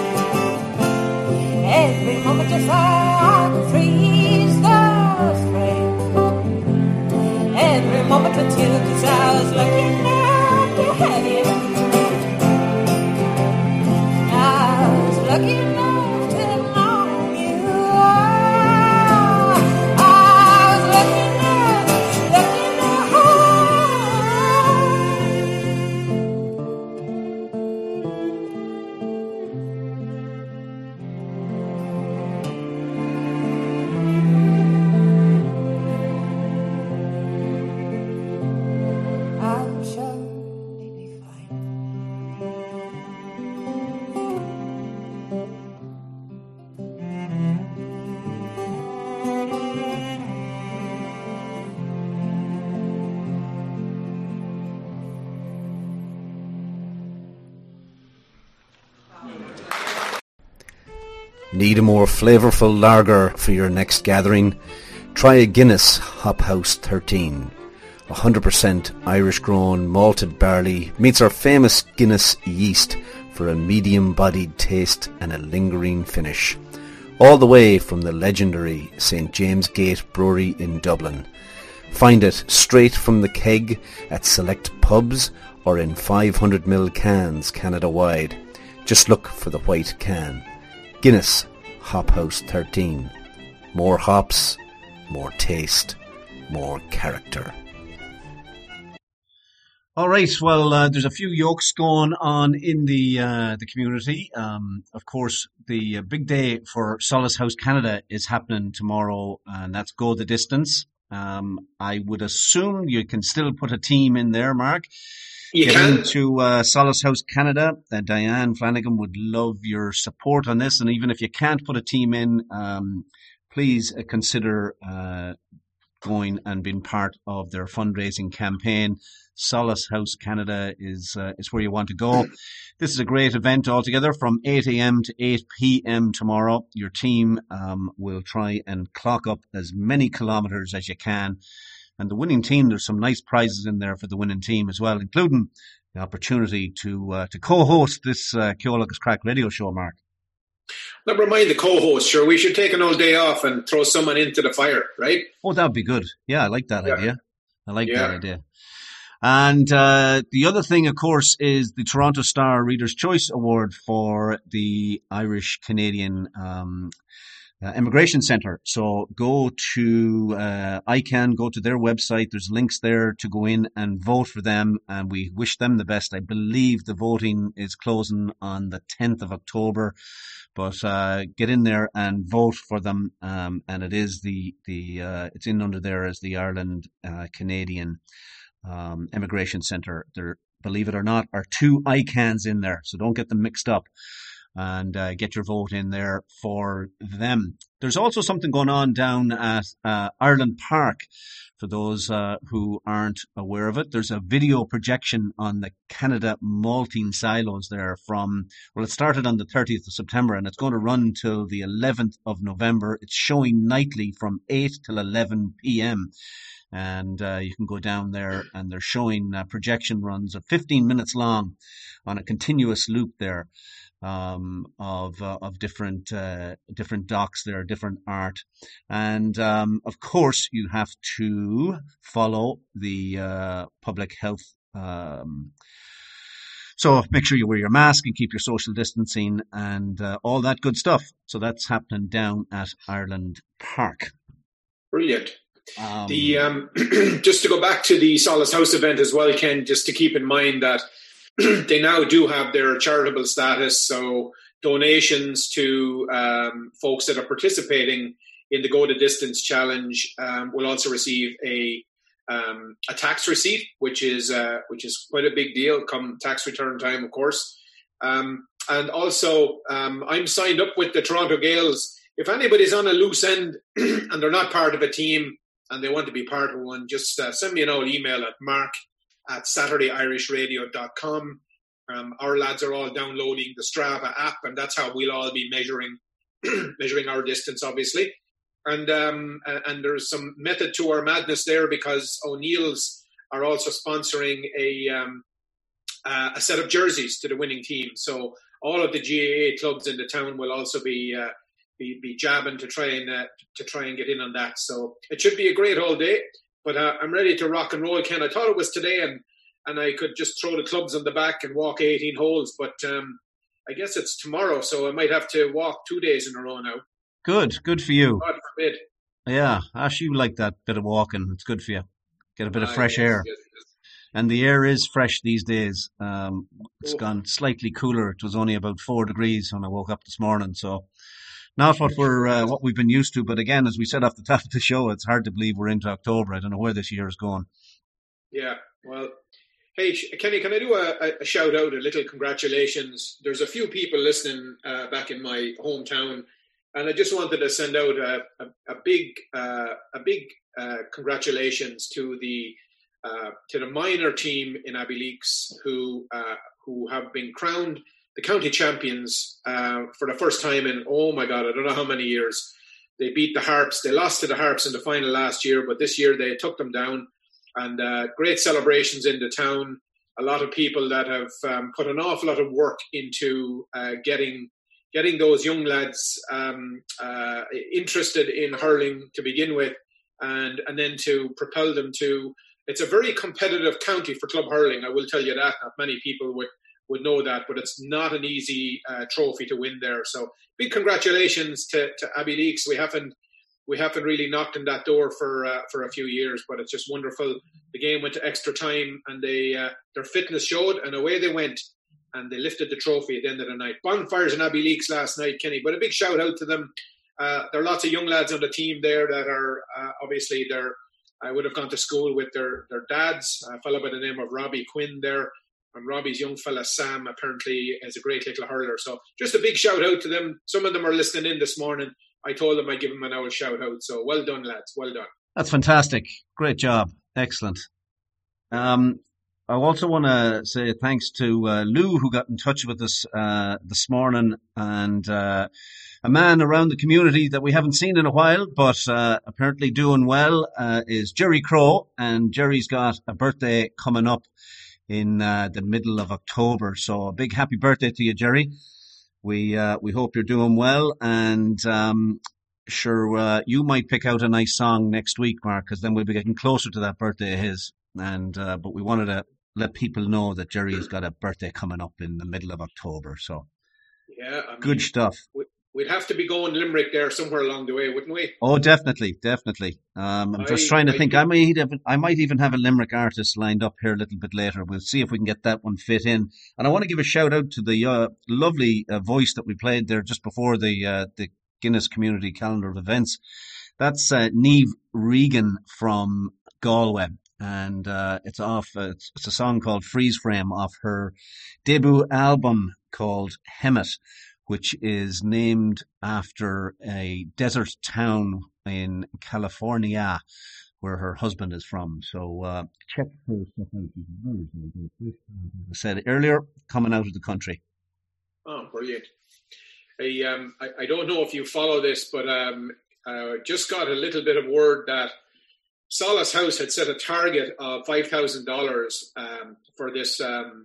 Every moment just I can freeze the frame. Every moment until 'cause I was lucky enough to have you. I was lucky enough. Need a more flavourful lager for your next gathering? Try a Guinness Hop House 13. 100% Irish-grown malted barley meets our famous Guinness yeast for a medium-bodied taste and a lingering finish. All the way from the legendary St. James Gate Brewery in Dublin. Find it straight from the keg at select pubs or in 500ml cans Canada-wide. Just look for the white can. Guinness Hop House 13. More hops, more taste, more character. All right. Well, there's a few yokes going on in the community. Of course, the big day for Solace House Canada is happening tomorrow, and that's Go the Distance. I would assume you can still put a team in there, Mark. You Get can. into Solace House Canada. Diane Flanagan would love your support on this. And even if you can't put a team in, please consider going and being part of their fundraising campaign. Solace House Canada is where you want to go. This is a great event altogether from 8 a.m. to 8 p.m. tomorrow. Your team will try and clock up as many kilometres as you can. And the winning team, there's some nice prizes in there for the winning team as well, including the opportunity to co-host this Ceolagus Crack radio show, Mark. Never mind the co-host, sure. We should take an all day off and throw someone into the fire, right? Oh, that would be good. Yeah, I like that idea. I like that idea. And the other thing, of course, is the Toronto Star Reader's Choice Award for the Irish-Canadian Immigration Centre. So go to ICANN, go to their website. There's links there to go in and vote for them, and we wish them the best. I believe the voting is closing on the 10th of October, but get in there and vote for them. And it is it's in under there as the Ireland Canadian Immigration Centre. There, believe it or not, are two ICANNs in there, so don't get them mixed up. And get your vote in there for them. There's also something going on down at Ireland Park. For those who aren't aware of it, there's a video projection on the Canada malting silos there it started on the 30th of September and it's going to run till the 11th of November. It's showing nightly from 8 till 11 p.m. And you can go down there and they're showing projection runs of 15 minutes long on a continuous loop there. Of different docks there, different art. And, of course, you have to follow the public health. So make sure you wear your mask and keep your social distancing and all that good stuff. So that's happening down at Ireland Park. Brilliant. Just to go back to the Solace House event as well, Ken, just to keep in mind that they now do have their charitable status, so donations to folks that are participating in the Go the Distance challenge will also receive a tax receipt, which is quite a big deal come tax return time, of course. And also, I'm signed up with the Toronto Gales. If anybody's on a loose end and they're not part of a team and they want to be part of one, just send me an old email at mark@SaturdayIrishRadio.com. Our lads are all downloading the Strava app, and that's how we'll all be measuring our distance, obviously. and there's some method to our madness there, because O'Neill's are also sponsoring a set of jerseys to the winning team. So all of the GAA clubs in the town will also be jabbing to try and get in on that. So it should be a great whole day. But I'm ready to rock and roll, Ken. I thought it was today, and I could just throw the clubs on the back and walk 18 holes. But I guess it's tomorrow, so I might have to walk 2 days in a row now. Good for you. God forbid. Yeah, Ash, you like that bit of walking. It's good for you. Get a bit of fresh air. Yes. And the air is fresh these days. It's gone slightly cooler. It was only about 4 degrees when I woke up this morning. So not what we've been used to. But again, as we said off the top of the show, it's hard to believe we're into October. I don't know where this year is going. Yeah, well, hey, Kenny, can I do a shout out, a little congratulations? There's a few people listening back in my hometown, and I just wanted to send out a big congratulations to the minor team in Abbeyleix who have been crowned the county champions for the first time in, oh my God, I don't know how many years. They beat the Harps. They lost to the Harps in the final last year, but this year they took them down, and great celebrations in the town. A lot of people that have put an awful lot of work into getting those young lads interested in hurling to begin with, and then to propel them to. It's a very competitive county for club hurling. I will tell you that. Not many people would know that, but it's not an easy trophy to win there. So big congratulations to Abbeyleix. We haven't really knocked on that door for a few years, but it's just wonderful. The game went to extra time, and their fitness showed, and away they went, and they lifted the trophy at the end of the night. Bonfires in Abbeyleix last night, Kenny, but a big shout out to them. There are lots of young lads on the team there that are obviously I would have gone to school with their dads, a fellow by the name of Robbie Quinn there. And Robbie's young fella, Sam, apparently is a great little hurler. So just a big shout out to them. Some of them are listening in this morning. I told them I'd give them an old shout out. So well done, lads. Well done. That's fantastic. Great job. Excellent. I also want to say thanks to Lou, who got in touch with us this morning, and a man around the community that we haven't seen in a while, but apparently doing well, is Jerry Crow. And Jerry's got a birthday coming up in the middle of October. So a big happy birthday to you, Jerry. We hope you're doing well, and sure you might pick out a nice song next week, Mark, because then we'll be getting closer to that birthday of his. And but we wanted to let people know that Jerry has got a birthday coming up in the middle of October. So yeah, good stuff. We'd have to be going Limerick there somewhere along the way, wouldn't we? Oh, definitely. I'm just trying to think. I might even have a Limerick artist lined up here a little bit later. We'll see if we can get that one fit in. And I want to give a shout out to the lovely voice that we played there just before the Guinness Community Calendar of Events. That's Niamh Regan from Galway. And it's a song called Freeze Frame off her debut album called Hemet, which is named after a desert town in California where her husband is from. So check her stuff out. I said earlier, coming out of the country. Oh, brilliant. I don't know if you follow this, but I just got a little bit of word that Solace House had set a target of $5,000 for this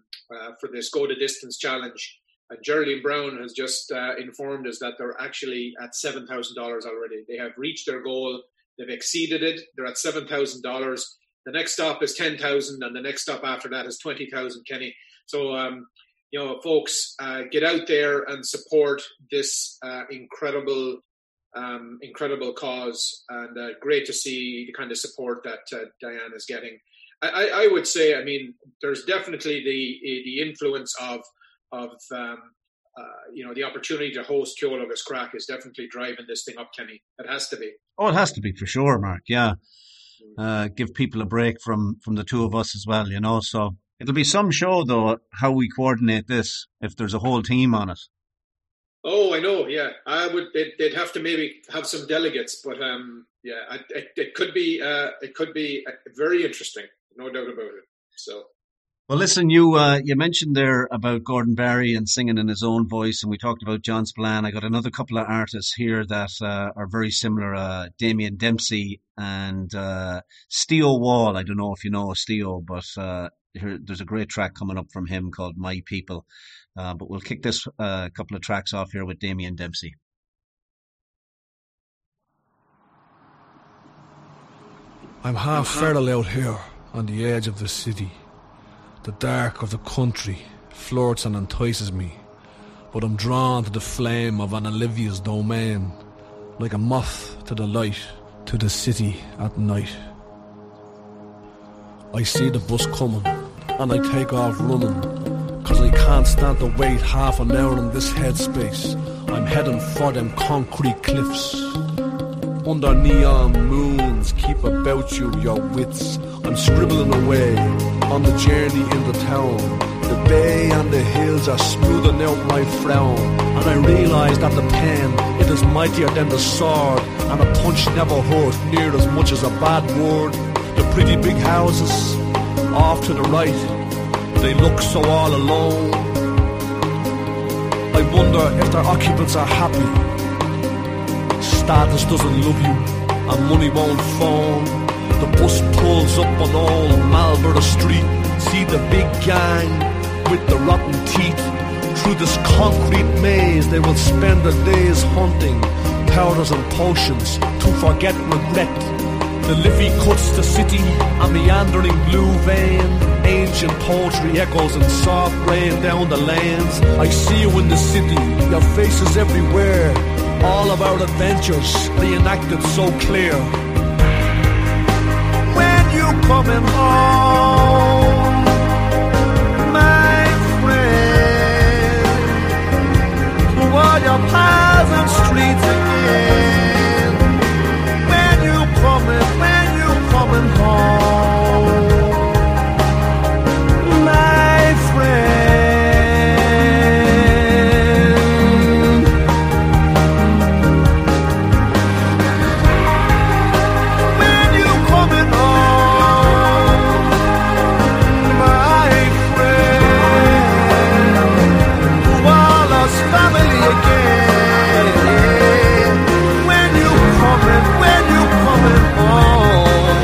Go the Distance challenge. And Geraldine Brown has just informed us that they're actually at $7,000 already. They have reached their goal. They've exceeded it. They're at $7,000. The next stop is 10,000, and the next stop after that is 20,000, Kenny. So, folks, get out there and support this incredible cause, and great to see the kind of support that Diane is getting. I would say, I mean, there's definitely the influence of the opportunity to host Ceol Agus Craic is definitely driving this thing up, Kenny. It has to be. Oh, it has to be for sure, Mark. Yeah. Give people a break from the two of us as well, So it'll be some show, though, how we coordinate this if there's a whole team on it. Oh, I know. Yeah, they'd have to maybe have some delegates, but it could be very interesting, no doubt about it. So. Well, listen, you mentioned there about Gordon Barry and singing in his own voice, and we talked about John Spillane. I got another couple of artists here that are very similar, Damien Dempsey and Steo Wall. I don't know if you know Steo, but there's a great track coming up from him called My People. But we'll kick this couple of tracks off here with Damien Dempsey. I'm half feral out here on the edge of the city. The dark of the country flirts and entices me, but I'm drawn to the flame of an Olivia's domain, like a moth to the light, to the city at night. I see the bus coming, and I take off running, 'cause I can't stand to wait half an hour in this headspace. I'm heading for them concrete cliffs. Under neon moons, keep about you your wits. I'm scribbling away on the journey into town. The bay and the hills are smoothing out my frown, and I realise that the pen, it is mightier than the sword, and a punch never hurt near as much as a bad word. The pretty big houses off to the right, they look so all alone. I wonder if their occupants are happy. Status doesn't love you, and money won't phone. The bus pulls up on old Marlborough Street. See the big gang with the rotten teeth. Through this concrete maze they will spend their days hunting powders and potions to forget regret. The Liffey cuts the city, a meandering blue vein. Ancient poetry echoes in soft rain down the lanes. I see you in the city, your faces everywhere. All of our adventures reenacted so clear. When you coming home, my friend, to all your pleasant streets again. When you coming home, my friend. When you coming home, my friend, to all us family again. When you coming home.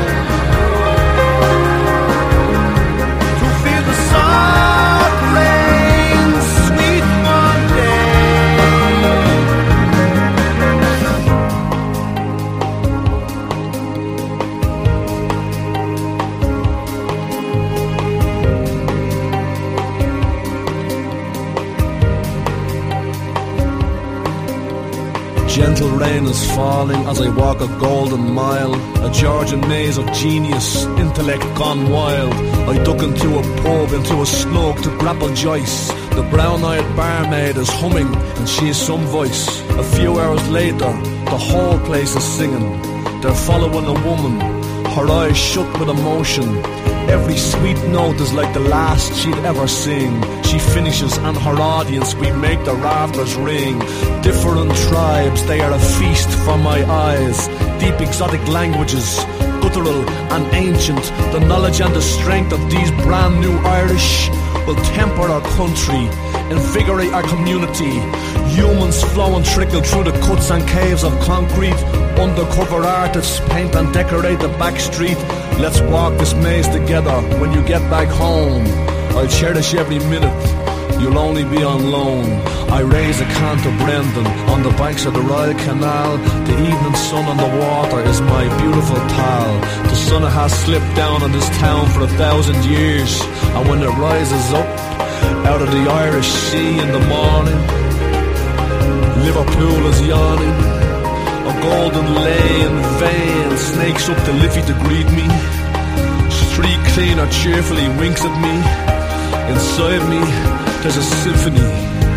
Gentle rain is falling as I walk a golden mile. A Georgian maze of genius, intellect gone wild. I duck into a pub, into a snug to grapple Joyce. The brown-eyed barmaid is humming and she is some voice. A few hours later, the whole place is singing. They're following a woman, her eyes shut with emotion. Every sweet note is like the last she'd ever sing. She finishes and her audience, we make the rafters ring. Different tribes, they are a feast for my eyes. Deep exotic languages, guttural and ancient. The knowledge and the strength of these brand new Irish will temper our country, invigorate our community. Humans flow and trickle through the cuts and caves of concrete. Undercover artists paint and decorate the back street. Let's walk this maze together. When you get back home, I'll cherish every minute. You'll only be on loan. I raise a can to Brendan on the banks of the Royal Canal. The evening sun on the water is my beautiful pal. The sun has slipped down on this town for 1,000 years, and when it rises up out of the Irish Sea in the morning, Liverpool is yawning. A golden lane vein snakes up the Liffey to greet me. Street cleaner cheerfully winks at me. Inside me there's a symphony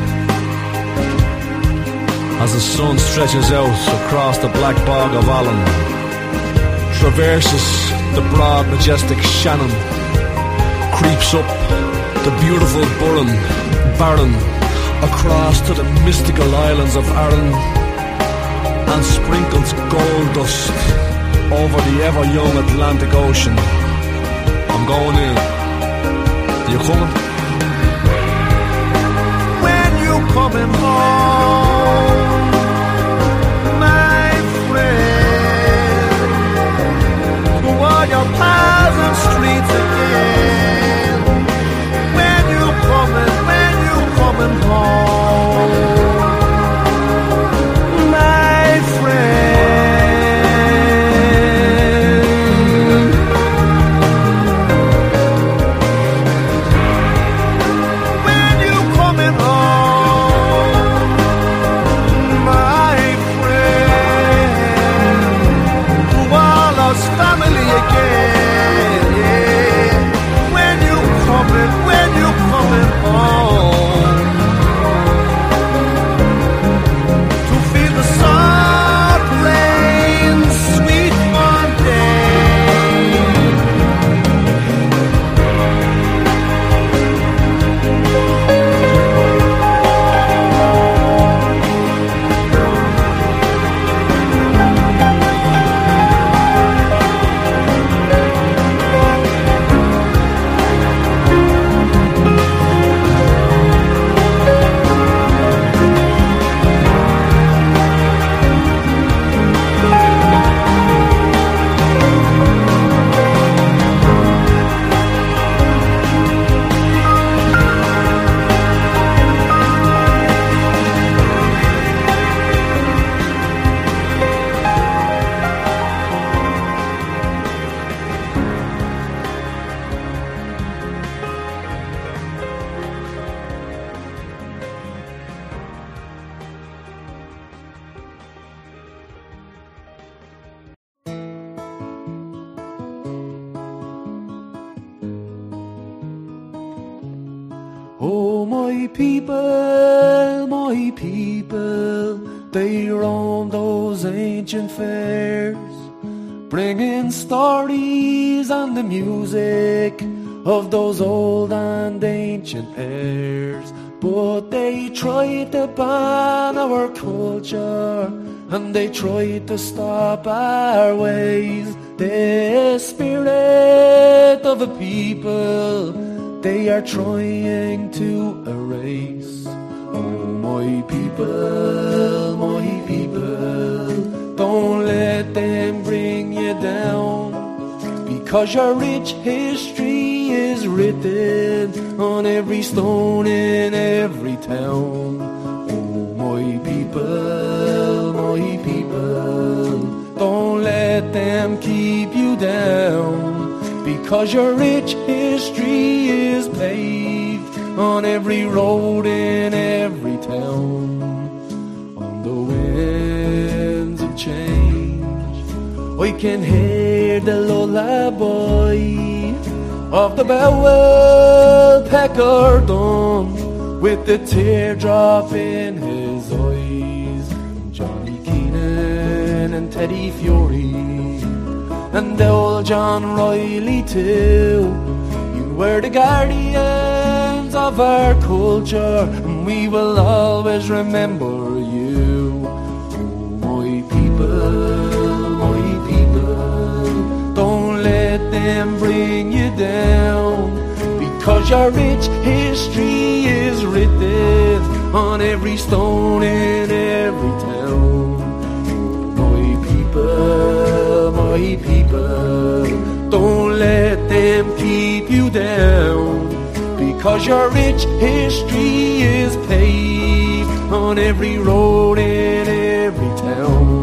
as the sun stretches out across the black bog of Allen, traverses the broad majestic Shannon, creeps up the beautiful Burren, Barron, across to the mystical islands of Arran, and sprinkles gold dust over the ever young Atlantic Ocean. I'm going in. Are you coming? When you coming home, my friend, to all your pleasant streets again. When you coming home, my friend. When you coming home, my friend, to all us family again. Yeah. When you coming home, to feel the soft rain, sweet Monday. Oh, my people, they roam those ancient fairs, bringing stories and the music of those old and ancient airs. But they tried to ban our culture, and they tried to stop our ways. The spirit of a people they are trying to erase. Oh, my people, don't let them bring you down, because your rich history is written on every stone in every town. Oh, my people, don't let them keep you down, because your rich history is paved on every road in every town. On the winds of change, I can hear the lullaby of the bellwell pecker done, with the teardrop in his eyes. Johnny Keenan and Teddy Fury and old John Riley too. You were the guardians of our culture, and we will always remember you. Oh, my people, don't let them bring you down, because your rich history is written on every stone in every town. My people, don't let them keep you down, because your rich history is paved on every road in every town.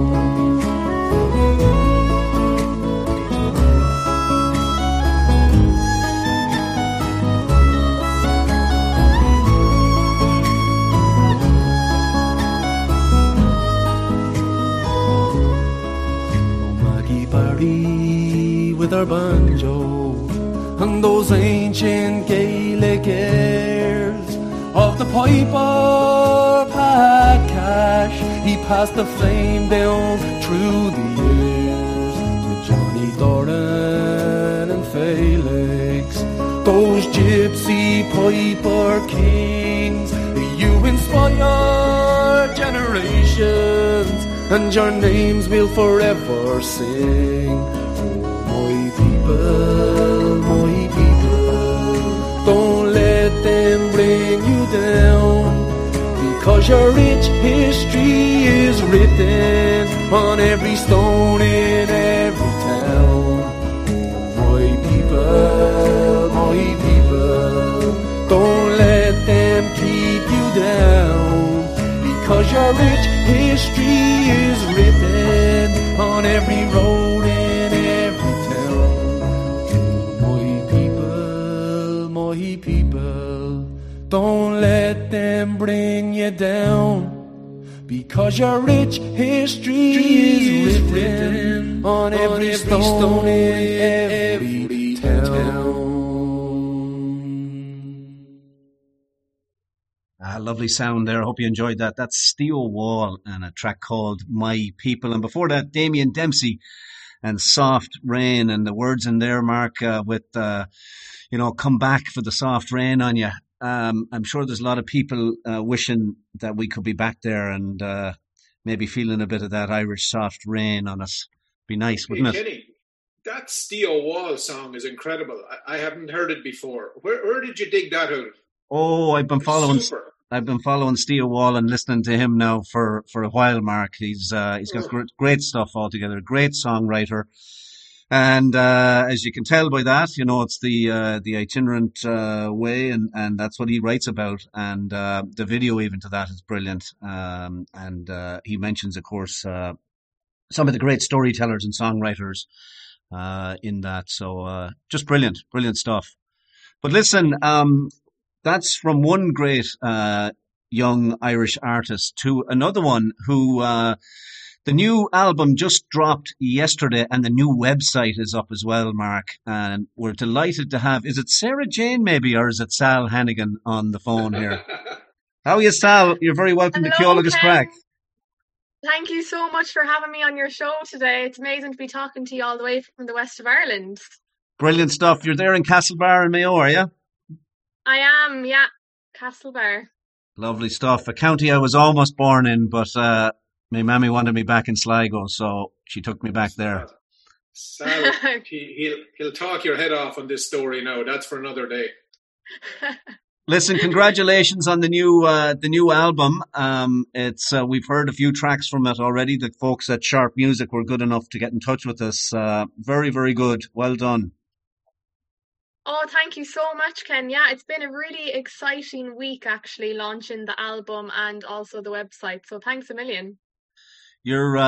With our banjo and those ancient Gaelic airs of the piper Pat Cash, he passed the flame down through the years to Johnny Doran and Felix, those gypsy piper kings. You inspire generations, and your names we'll forever sing. My people, Don't let them bring you down, because your rich history is written on every stone in every town. My people, don't let them keep you down, because your rich history is written on every road in every town. My people, don't let them bring you down, because your rich history is written on every stone in every town. Lovely sound there. I hope you enjoyed that. That's Steel Wall and a track called My People. And before that, Damien Dempsey and Soft Rain, and the words in there, Mark, with, come back for the soft rain on you. I'm sure there's a lot of people wishing that we could be back there and maybe feeling a bit of that Irish soft rain on us. Be nice, wouldn't it? Kenny, that Steel Wall song is incredible. I haven't heard it before. Where did you dig that out? Oh, I've been following Super. Steel Wall and listening to him now for a while, Mark. He's got great stuff altogether. Great songwriter. And as you can tell by that, it's the itinerant way, and that's what he writes about. And the video even to that is brilliant. And he mentions, of course, some of the great storytellers and songwriters in that. So just brilliant stuff. But listen, that's from one great young Irish artist to another one who the new album just dropped yesterday, and the new website is up as well, Mark. And we're delighted to have, is it Sarah Jane maybe, or is it Sal Hannigan on the phone here? How are you, Sal? You're very welcome to Ceolagus Crack. Thank you so much for having me on your show today. It's amazing to be talking to you all the way from the west of Ireland. Brilliant stuff. You're there in Castlebar in Mayo, are you? I am, yeah. Castlebar. Lovely stuff. A county I was almost born in, but my mammy wanted me back in Sligo, so she took me back there. Sal, he'll talk your head off on this story now. That's for another day. Listen, congratulations on the new album. It's we've heard a few tracks from it already. The folks at Sharp Music were good enough to get in touch with us. Very, very good. Well done. Oh, thank you so much, Ken. Yeah, it's been a really exciting week, actually, launching the album and also the website. So thanks a million. You're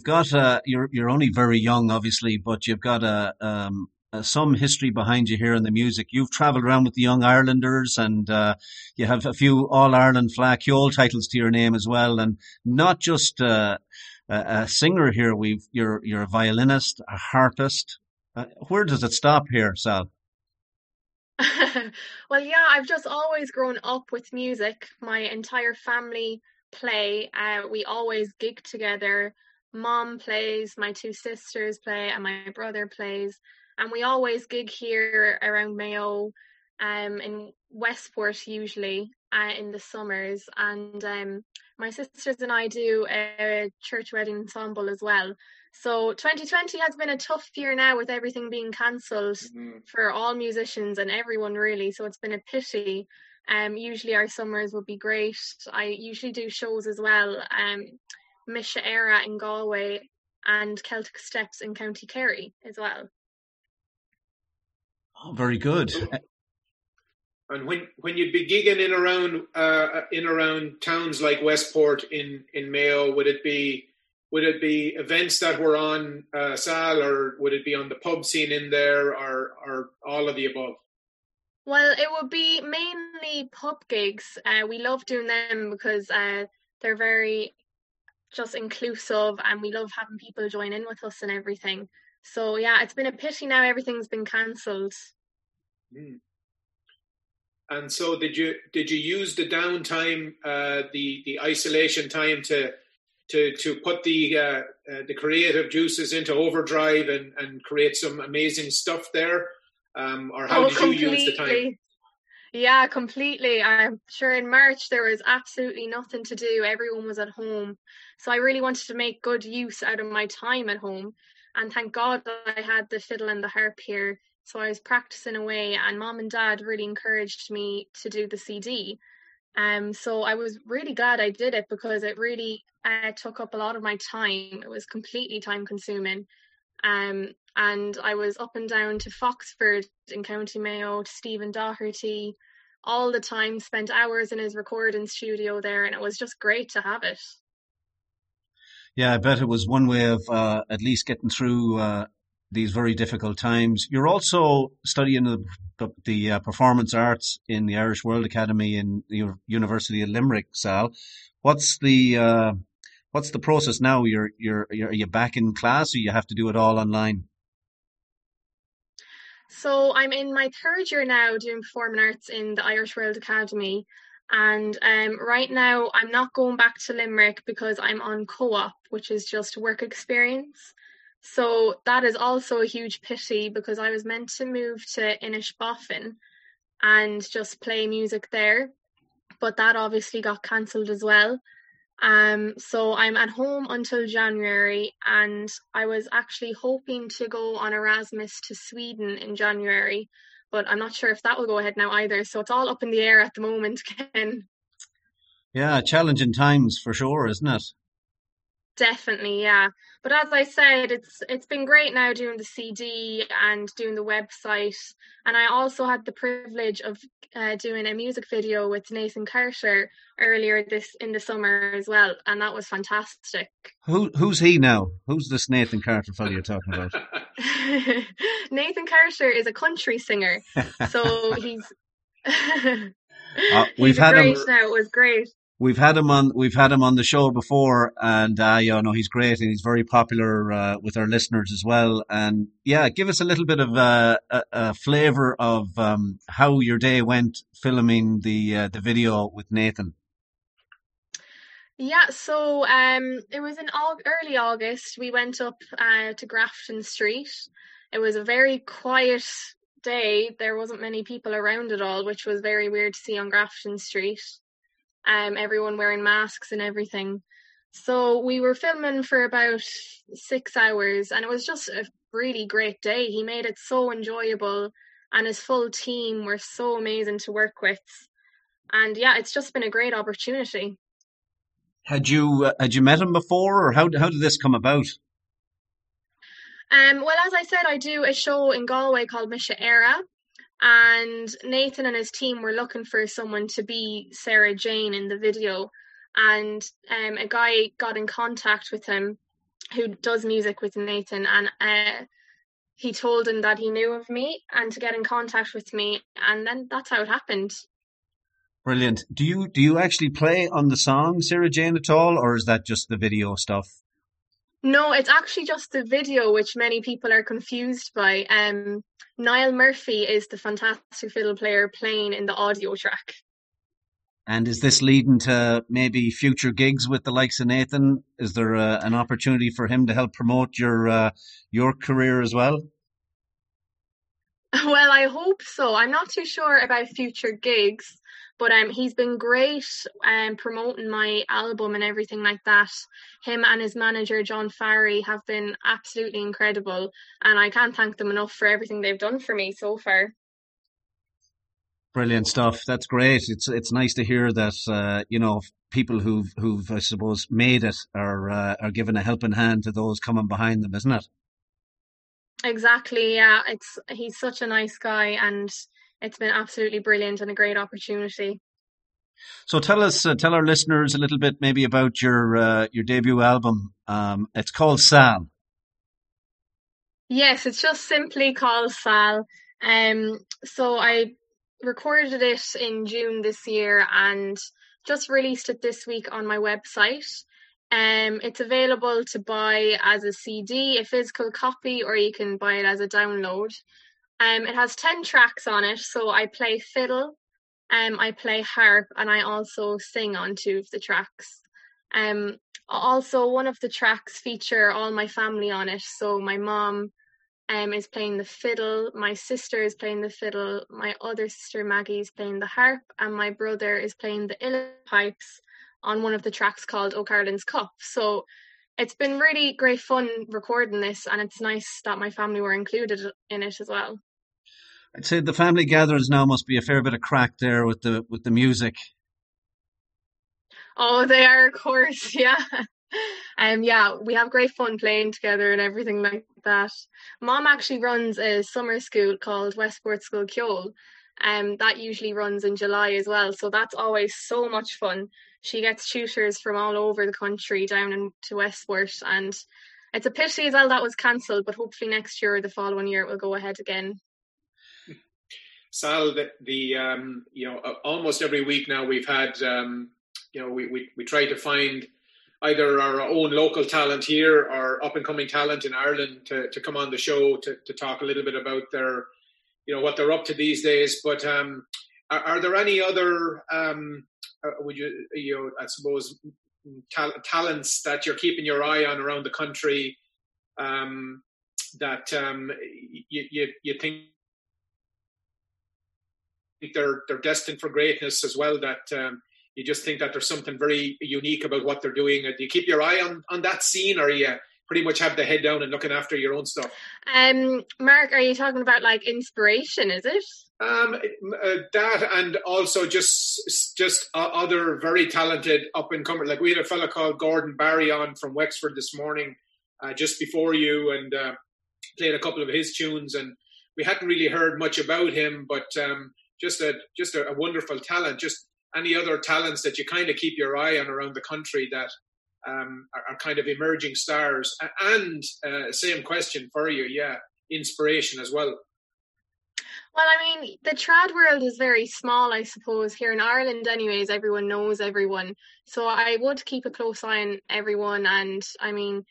only very young, obviously, but you've got some history behind you here in the music. You've travelled around with the Young Irelanders, and you have a few All-Ireland Fleadh Cheoil titles to your name as well. And not just a singer here. You're a violinist, a harpist. Where does it stop here, Sal? Well, yeah, I've just always grown up with music. My entire family play. We always gig together. Mom plays, my two sisters play, and my brother plays. And we always gig here around Mayo, in Westport usually, in the summers. And my sisters and I do a church wedding ensemble as well. So 2020 has been a tough year now with everything being cancelled for all musicians and everyone really. So it's been a pity. Usually our summers would be great. I usually do shows as well. Misha Era in Galway and Celtic Steps in County Kerry as well. Oh, very good. And when you'd be gigging in around towns like Westport in Mayo, would it be events that were on Sal, or would it be on the pub scene in there, or all of the above? Well, it would be mainly pub gigs. We love doing them because they're very just inclusive, and we love having people join in with us and everything. So yeah, it's been a pity now everything's been cancelled. And so did you use the downtime, the isolation time to put the creative juices into overdrive and create some amazing stuff there? Or how did you use the time? Yeah, completely. I'm sure in March there was absolutely nothing to do. Everyone was at home. So I really wanted to make good use out of my time at home. And thank God I had the fiddle and the harp here. So I was practicing away, and Mom and Dad really encouraged me to do the CD. So I was really glad I did it, because it really took up a lot of my time. It was completely time consuming. And I was up and down to Foxford in County Mayo, to Stephen Doherty, all the time, spent hours in his recording studio there, and it was just great to have it. Yeah, I bet it was one way of at least getting through these very difficult times. You're also studying the performance arts in the Irish World Academy in the University of Limerick, Sal. What's the process now? Are you back in class, or you have to do it all online? So I'm in my third year now doing performing arts in the Irish World Academy. And right now I'm not going back to Limerick because I'm on co-op, which is just work experience. So that is also a huge pity, because I was meant to move to Inishbofin and just play music there. But that obviously got cancelled as well. So I'm at home until January, and I was actually hoping to go on Erasmus to Sweden in January, but I'm not sure if that will go ahead now either. So it's all up in the air at the moment, Ken. Yeah, challenging times for sure, isn't it? Definitely, yeah. But as I said, it's been great now doing the CD and doing the website. And I also had the privilege of doing a music video with Nathan Carter earlier in the summer as well, and that was fantastic. Who's he now? Who's this Nathan Carter fellow you're talking about? Nathan Carter is a country singer, so he's we've had great him. Now it was great. We've had him on the show before, and he's great, and he's very popular with our listeners as well. And yeah, give us a little bit of a flavour of how your day went filming the video with Nathan. Yeah, so it was in early August. We went up to Grafton Street. It was a very quiet day. There wasn't many people around at all, which was very weird to see on Grafton Street. Everyone wearing masks and everything. So we were filming for about 6 hours, and it was just a really great day. He made it so enjoyable, and his full team were so amazing to work with. And yeah, it's just been a great opportunity. Had you met him before, or how did this come about? Well, as I said, I do a show in Galway called Misha Era. And Nathan and his team were looking for someone to be Sarah Jane in the video. And a guy got in contact with him who does music with Nathan. And he told him that he knew of me and to get in contact with me. And then that's how it happened. Brilliant. Do you actually play on the song Sarah Jane at all, or is that just the video stuff? No, it's actually just the video, which many people are confused by. Niall Murphy is the fantastic fiddle player playing in the audio track. And is this leading to maybe future gigs with the likes of Nathan? Is there an opportunity for him to help promote your career as well? Well, I hope so. I'm not too sure about future gigs, but he's been great promoting my album and everything like that. Him and his manager, John Farry, have been absolutely incredible, and I can't thank them enough for everything they've done for me so far. Brilliant stuff. That's great. It's nice to hear that people who've I suppose made it are giving a helping hand to those coming behind them, isn't it? Exactly. Yeah, he's such a nice guy, and it's been absolutely brilliant and a great opportunity. So tell our listeners a little bit maybe about your debut album. It's called Sal. Yes, it's just simply called Sal. So I recorded it in June this year and just released it this week on my website. It's available to buy as a CD, a physical copy, or you can buy it as a download. It has 10 tracks on it, so I play fiddle, I play harp, and I also sing on 2 of the tracks. Also, one of the tracks feature all my family on it, so my mom is playing the fiddle, my sister is playing the fiddle, my other sister Maggie is playing the harp, and my brother is playing the uilleann pipes on one of the tracks called O'Carlin's Cup. So it's been really great fun recording this, and it's nice that my family were included in it as well. I'd say the family gatherings now must be a fair bit of crack there with the music. Oh, they are, of course, yeah. Yeah, we have great fun playing together and everything like that. Mom actually runs a summer school called Westport School Kjol, that usually runs in July as well. So that's always so much fun. She gets tutors from all over the country down into Westport, and it's a pity as well that was cancelled, but hopefully next year or the following year it will go ahead again. Sal, almost every week now we've had, we try to find either our own local talent here or up and coming talent in Ireland to come on the show to talk a little bit about their, what they're up to these days. But are there any other, I suppose, talents that you're keeping your eye on around the country that you think they're destined for greatness as well, that you just think that there's something very unique about what they're doing? Do you keep your eye on that scene, or you pretty much have the head down and looking after your own stuff? Mark, are you talking about like inspiration, is it? That, and also just other very talented up and comers. Like we had a fella called Gordon Barry on from Wexford this morning, just before you, and played a couple of his tunes, and we hadn't really heard much about him, but just a wonderful talent. Just any other talents that you kind of keep your eye on around the country that are kind of emerging stars? And same question for you, inspiration as well. Well, I mean, the trad world is very small, I suppose. Here in Ireland, anyways, everyone knows everyone. So I would keep a close eye on everyone. And I mean,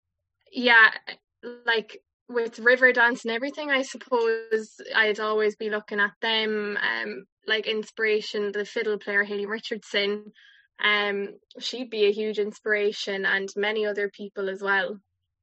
like with Riverdance and everything, I suppose I'd always be looking at them. Like inspiration, the fiddle player Hayley Richardson, she'd be a huge inspiration, and many other people as well.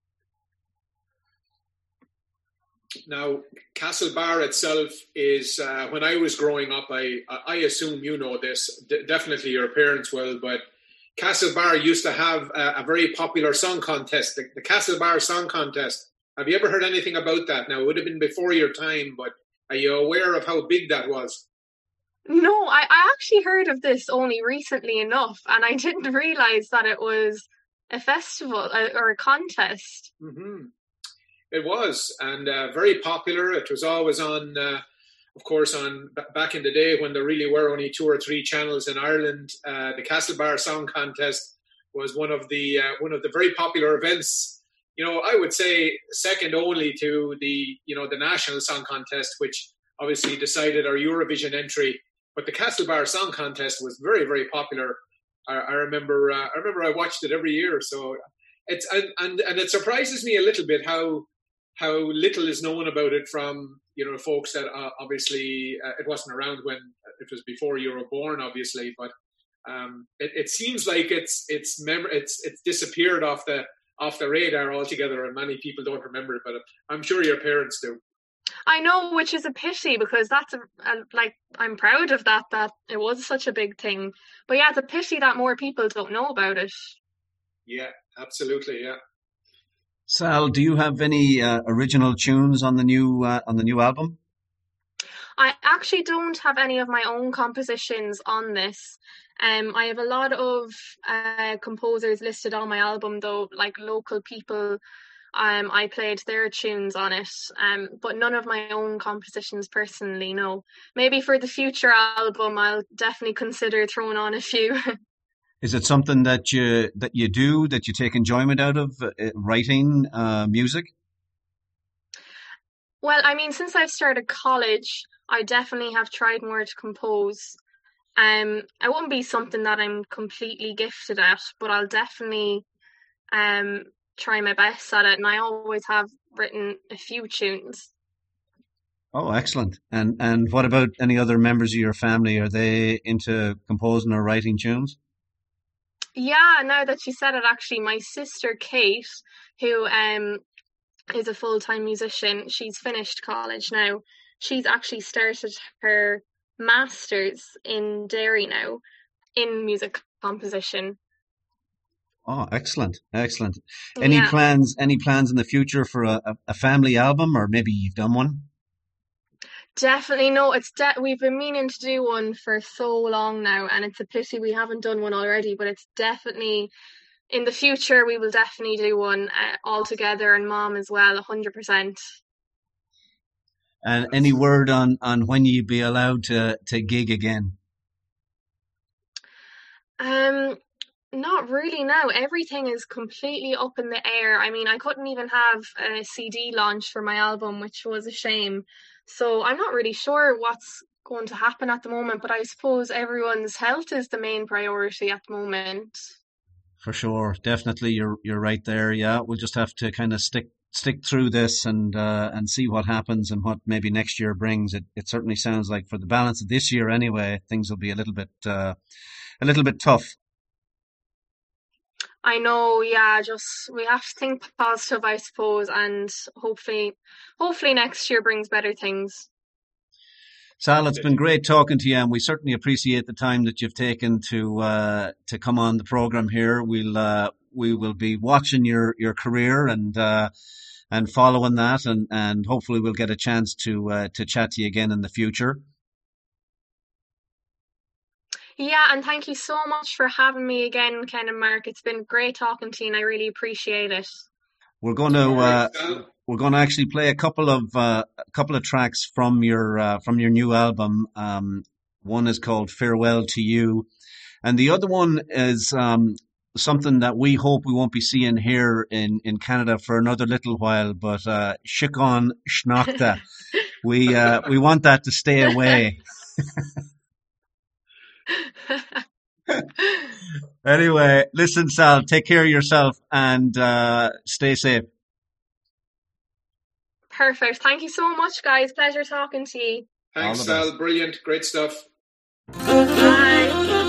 Now, Castlebar itself is, when I was growing up, I assume you know this, definitely your parents will, but Castlebar used to have a very popular song contest, the Castlebar Song Contest. Have you ever heard anything about that? Now, it would have been before your time, but are you aware of how big that was? No, I actually heard of this only recently enough, and I didn't realise that it was a festival or a contest. Mm-hmm. It was, and very popular. It was always on, of course, back in the day when there really were only 2 or 3 channels in Ireland. The Castlebar Song Contest was one of the very popular events. I would say second only to the National Song Contest, which obviously decided our Eurovision entry. But the Castlebar Song Contest was very, very popular. I remember I watched it every year. So it's and it surprises me a little bit how little is known about it from folks that obviously it wasn't around when it was before you were born, obviously. But it seems like it's disappeared off the radar altogether, and many people don't remember it. But I'm sure your parents do. I know, which is a pity, because that's I'm proud of that it was such a big thing. But yeah, it's a pity that more people don't know about it. Yeah, absolutely, yeah. Sal, do you have any original tunes on the new album? I actually don't have any of my own compositions on this. I have a lot of composers listed on my album, though, like local people. I played their tunes on it, but none of my own compositions personally, no. Maybe for the future album, I'll definitely consider throwing on a few. Is it something that you take enjoyment out of, writing music? Well, I mean, since I've started college, I definitely have tried more to compose. I wouldn't be something that I'm completely gifted at, but I'll definitely try my best at it, and I always have written a few tunes. Oh, excellent. And what about any other members of your family? Are they into composing or writing tunes? Yeah, now that you said it, actually, my sister Kate, who is a full-time musician, she's finished college now. She's actually started her master's in Derry now in music composition. Oh, excellent. Any plans in the future for a family album, or maybe you've done one? Definitely, no, we've been meaning to do one for so long now, and it's a pity we haven't done one already, but it's definitely, in the future, we will definitely do one all together, and Mom as well, 100%. And any word on when you'd be allowed to gig again? Not really now. Everything is completely up in the air. I mean, I couldn't even have a CD launch for my album, which was a shame. So I'm not really sure what's going to happen at the moment, but I suppose everyone's health is the main priority at the moment. For sure. Definitely, you're right there. Yeah, we'll just have to kind of stick through this and see what happens and what maybe next year brings. It certainly sounds like for the balance of this year anyway, things will be a little bit tough. I know, yeah, just we have to think positive, I suppose, and hopefully next year brings better things. Sal, it's been great talking to you, and we certainly appreciate the time that you've taken to come on the program here. We will be watching your career and following that, and hopefully we'll get a chance to chat to you again in the future. Yeah, and thank you so much for having me again, Ken and Mark. It's been great talking to you, and I really appreciate it. We're going to actually play a couple of tracks from your new album. One is called "Farewell to You," and the other one is something that we hope we won't be seeing here in Canada for another little while. But Shikon Shnachta, we want that to stay away. Anyway, listen, Sal, take care of yourself and stay safe. Perfect. Thank you so much, guys. Pleasure talking to you. Thanks, Sal. Brilliant. Great stuff. Bye.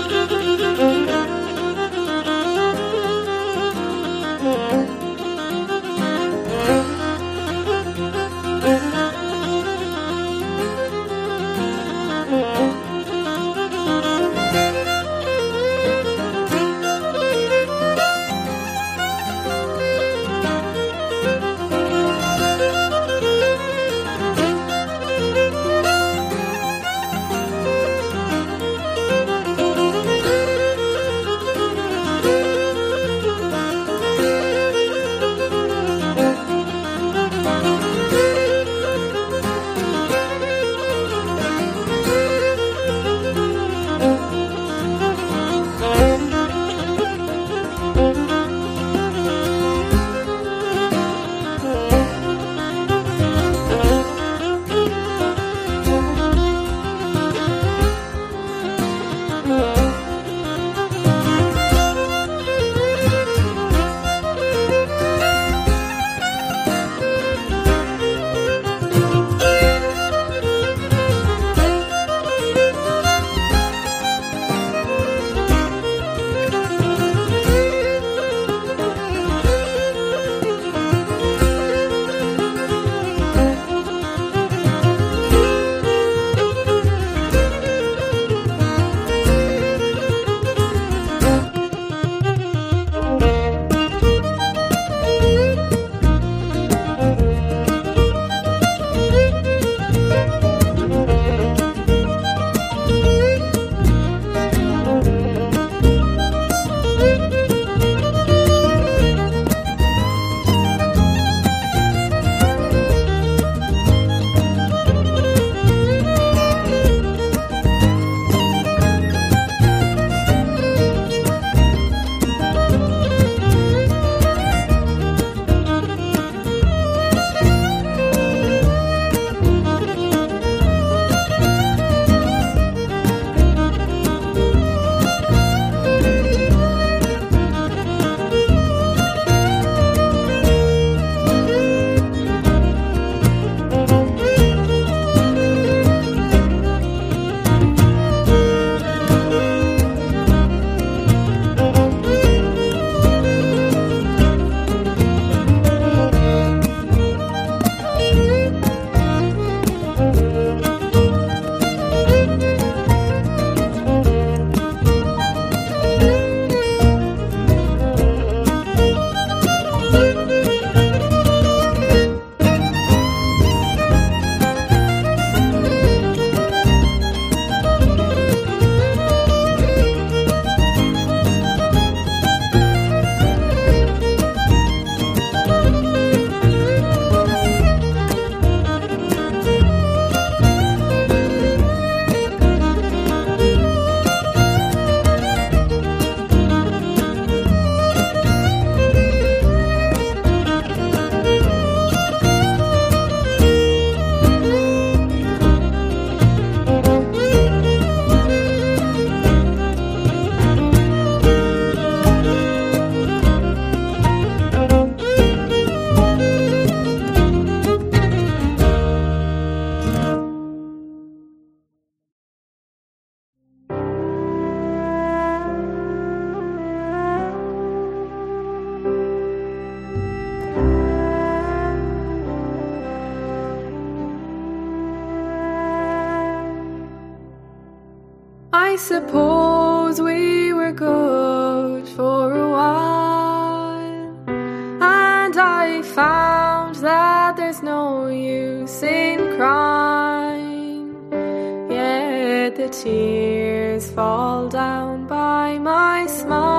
I suppose we were good for a while, and I found that there's no use in crying, yet the tears fall down by my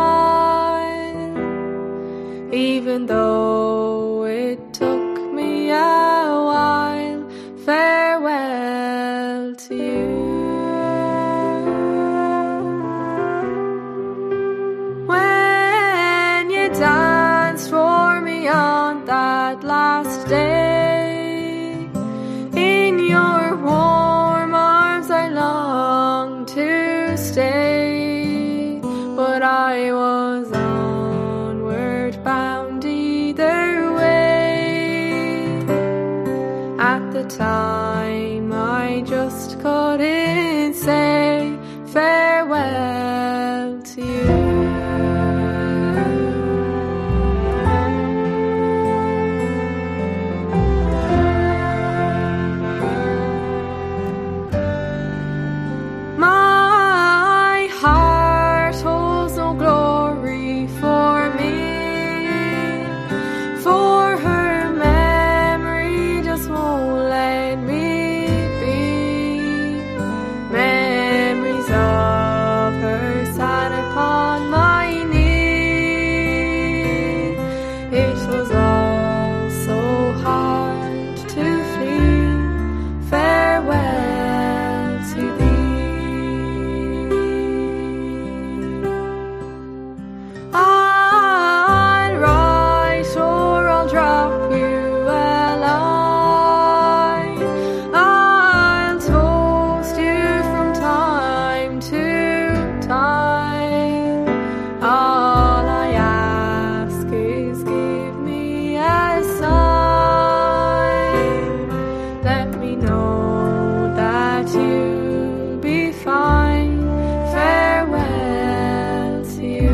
smile, even though it took me a while. Farewell to you. When you danced for me on that last day, in your warm arms I longed to stay, but I was onward bound either way. At the time I just couldn't say farewell to you. My heart holds no glory for me, for her memory just won't let me be. Memories of her sat upon my knee. It was all so hard to flee. Farewell to thee. I'll write or I'll drop you a line. I'll toast you from time to time. All I ask is give me a sign. Let me know that you'll be fine. Farewell to you.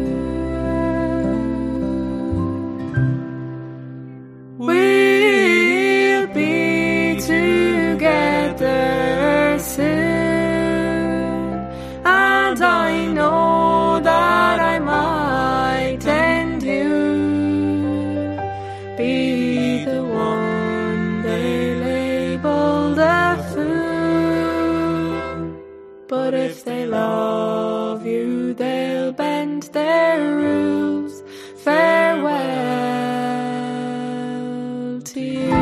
We'll be together soon, and I know that I might end you, be the one they labeled a fool. But if they love you, they'll bend their rules. Farewell to you.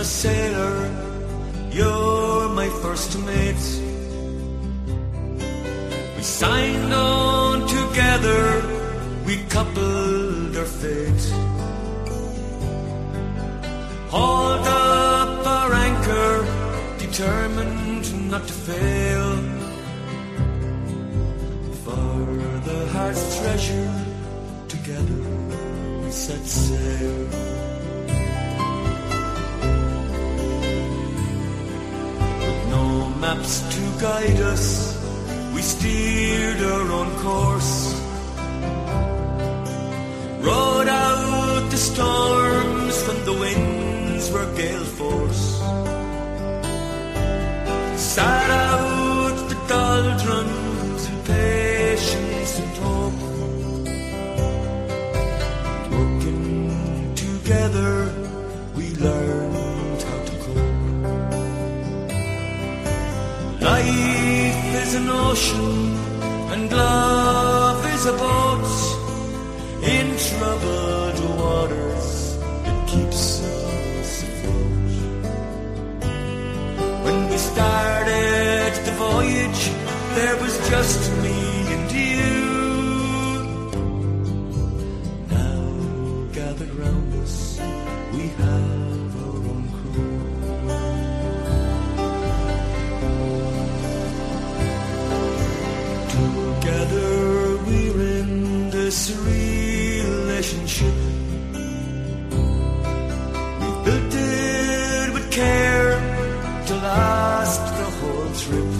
sailor, you're my first mate. We signed on together, we coupled our fate. Hauled up our anchor, determined not to fail. For the heart's treasure, together we set sail. With no maps to guide us, we steered our own course. Rode out the storms when the winds were gale force. Sat out the doldrums in patience and hope. Working together, we learned how to cope. Life is an ocean, and love is a boat. In troubled waters, it keeps us afloat. When we started the voyage, there was just me and you. Now gathered round us, we have our own crew. Together we're in this relationship. We built it with care to last the whole trip.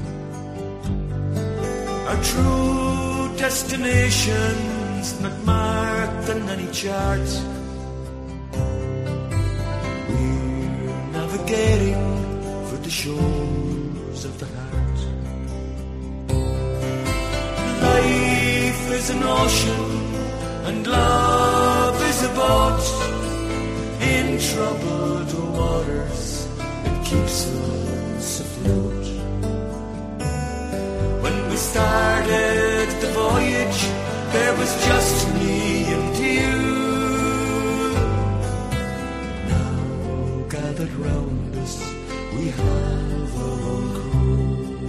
Our true destination's not marked on any chart. We're navigating for the shores of the heart. Life is an ocean, and love is a boat. In troubled waters, it keeps us afloat. When we started the voyage, there was just me and you. Now gathered round us, we have our own crew.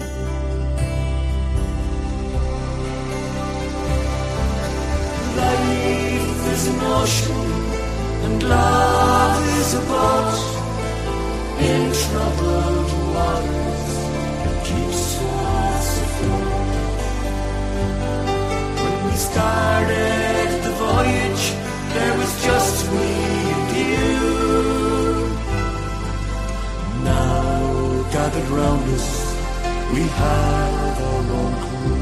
Life is an ocean, and love is a boat. In troubled waters, it keeps us afloat. When we started the voyage, there was just me and you. Now gathered round us, we have our own crew.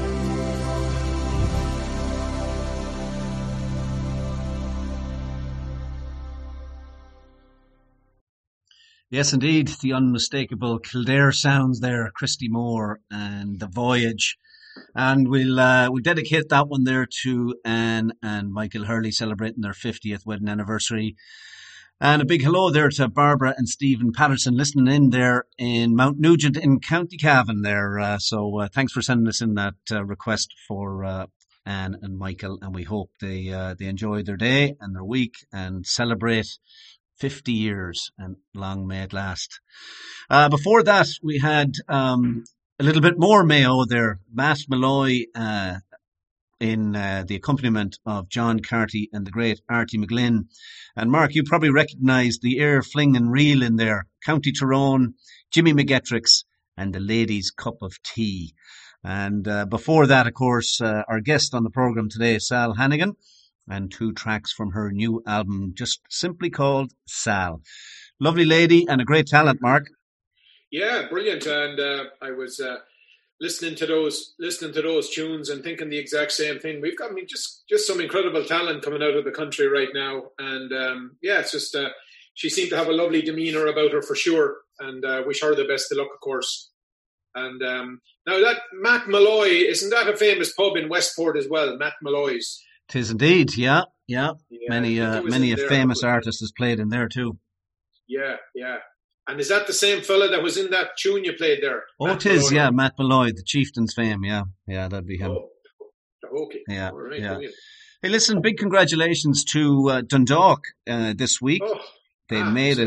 Yes, indeed, the unmistakable Kildare sounds there, Christy Moore and The Voyage. And we'll dedicate that one there to Anne and Michael Hurley celebrating their 50th wedding anniversary. And a big hello there to Barbara and Stephen Patterson listening in there in Mount Nugent in County Cavan there. So thanks for sending us in that request for Anne and Michael. And we hope they enjoy their day and their week and celebrate 50 years, and long may it last. Before that, we had a little bit more Mayo there. Matt Malloy in the accompaniment of John Carty and the great Artie McGlynn. And Mark, you probably recognise the Air Fling and Reel in there. County Tyrone, Jimmy McGettricks, and the Ladies' Cup of Tea. And before that, of course, our guest on the programme today, Sal Hannigan, and 2 tracks from her new album, just simply called Sal. Lovely lady and a great talent, Mark. Yeah, brilliant. And I was listening to those tunes and thinking the exact same thing. We've got just some incredible talent coming out of the country right now. And it's just she seemed to have a lovely demeanour about her for sure. And wish her the best of luck, of course. And now that Matt Malloy, isn't that a famous pub in Westport as well? Matt Malloy's. 'Tis indeed, yeah. Many a famous artist has played in there too. Yeah. And is that the same fella that was in that tune you played there? Oh, it is, yeah. Matt Malloy, the Chieftain's Fame, yeah, that'd be him. Oh, okay. Yeah, all right, yeah. Brilliant. Hey, listen, big congratulations to Dundalk this week. Oh, they made it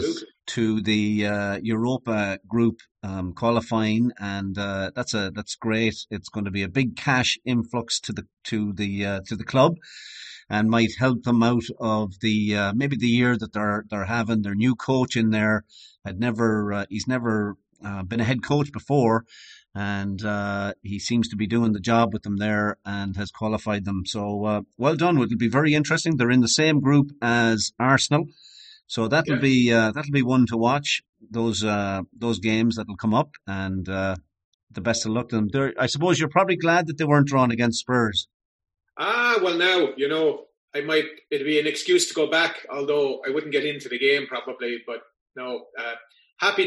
to the Europa group qualifying, and that's great. It's going to be a big cash influx to the club, and might help them out of the maybe the year that they're having. Their new coach in there he's never been a head coach before, and he seems to be doing the job with them there and has qualified them. So well done. It'll be very interesting. They're in the same group as Arsenal, so that'll be one to watch. Those games that'll come up, and the best of luck to them. I suppose you're probably glad that they weren't drawn against Spurs. Well, now, it'd be an excuse to go back, although I wouldn't get into the game probably, but no, happy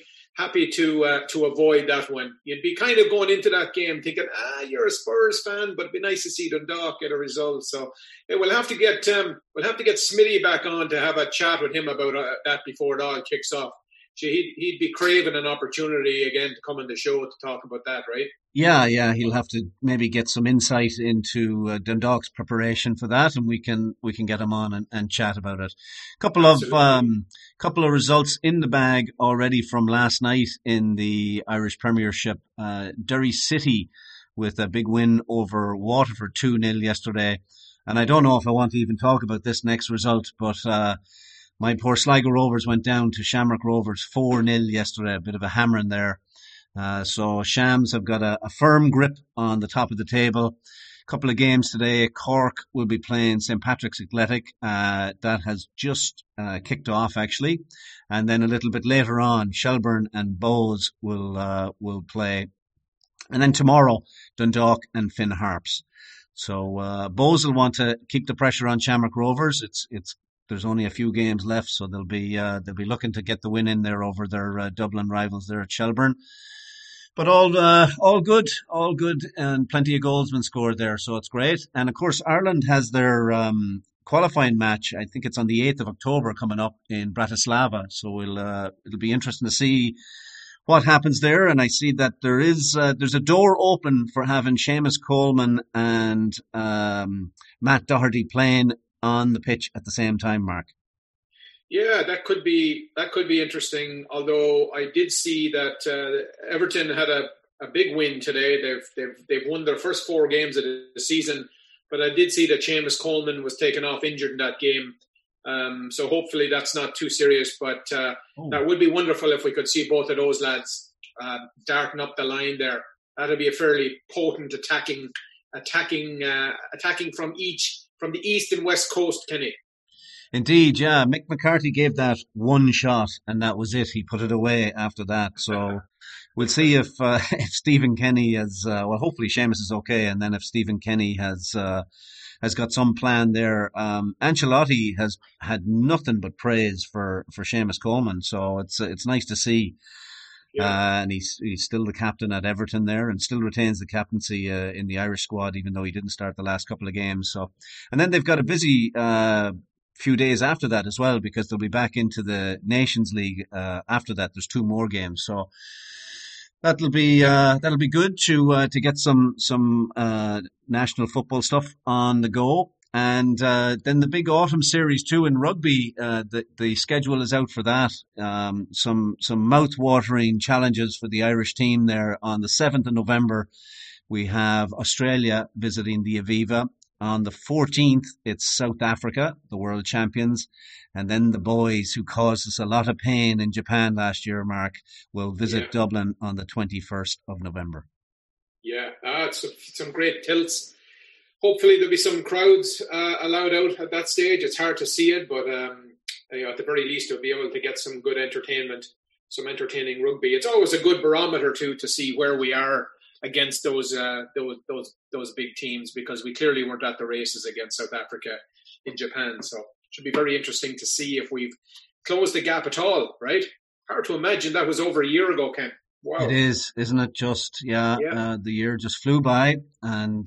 to avoid that one. You'd be kind of going into that game thinking, you're a Spurs fan, but it'd be nice to see Dundalk get a result. So we'll have to get Smitty back on to have a chat with him about that before it all kicks off. He'd be craving an opportunity again to come on the show to talk about that, right? Yeah, he'll have to maybe get some insight into Dundalk's preparation for that, and we can get him on and chat about it. Couple of results in the bag already from last night in the Irish Premiership. Derry City with a big win over Waterford 2-0 yesterday, and I don't know if I want to even talk about this next result, but my poor Sligo Rovers went down to Shamrock Rovers 4-0 yesterday. A bit of a hammering there. So Shams have got a firm grip on the top of the table. A couple of games today. Cork will be playing St. Patrick's Athletic. That has just kicked off, actually. And then a little bit later on, Shelbourne and Bohs will play. And then tomorrow, Dundalk and Finn Harps. So Bohs will want to keep the pressure on Shamrock Rovers. There's only a few games left, so they'll be looking to get the win in there over their Dublin rivals there at Shelbourne. But all good, and plenty of goals been scored there, so it's great. And of course, Ireland has their qualifying match. I think it's on the 8th of October coming up in Bratislava. So it'll be interesting to see what happens there. And I see that there's a door open for having Seamus Coleman and Matt Doherty playing on the pitch at the same time, Mark. Yeah, that could be interesting. Although I did see that Everton had a big win today. They've won their first 4 games of the season, but I did see that Seamus Coleman was taken off injured in that game. So hopefully that's not too serious. But that would be wonderful if we could see both of those lads darting up the line there. That'd be a fairly potent attacking from the east and west coast, Kenny. Indeed, yeah. Mick McCarthy gave that one shot, and that was it. He put it away after that. So we'll see if Stephen Kenny has. Hopefully Seamus is okay, and then if Stephen Kenny has got some plan there. Ancelotti has had nothing but praise for Seamus Coleman, so it's nice to see. Yeah. And he's still the captain at Everton there, and still retains the captaincy in the Irish squad, even though he didn't start the last couple of games. So, and then they've got a busy few days after that as well, because they'll be back into the Nations League after that. There's 2 more games, so that'll be good to get some national football stuff on the go. And then the big autumn series too in rugby. The schedule is out for that. Some mouth-watering challenges for the Irish team there. On the 7th of November, we have Australia visiting the Aviva. On the 14th, it's South Africa, the world champions. And then the boys who caused us a lot of pain in Japan last year, Mark, will visit Dublin on the 21st of November. Yeah, it's some great tilts. Hopefully there'll be some crowds allowed out at that stage. It's hard to see it, but at the very least, we'll be able to get some good entertainment, some entertaining rugby. It's always a good barometer too to see where we are against those big teams, because we clearly weren't at the races against South Africa in Japan. So it should be very interesting to see if we've closed the gap at all. Right? Hard to imagine that was over a year ago, Ken. Wow. It is, isn't it? Just the year just flew by, and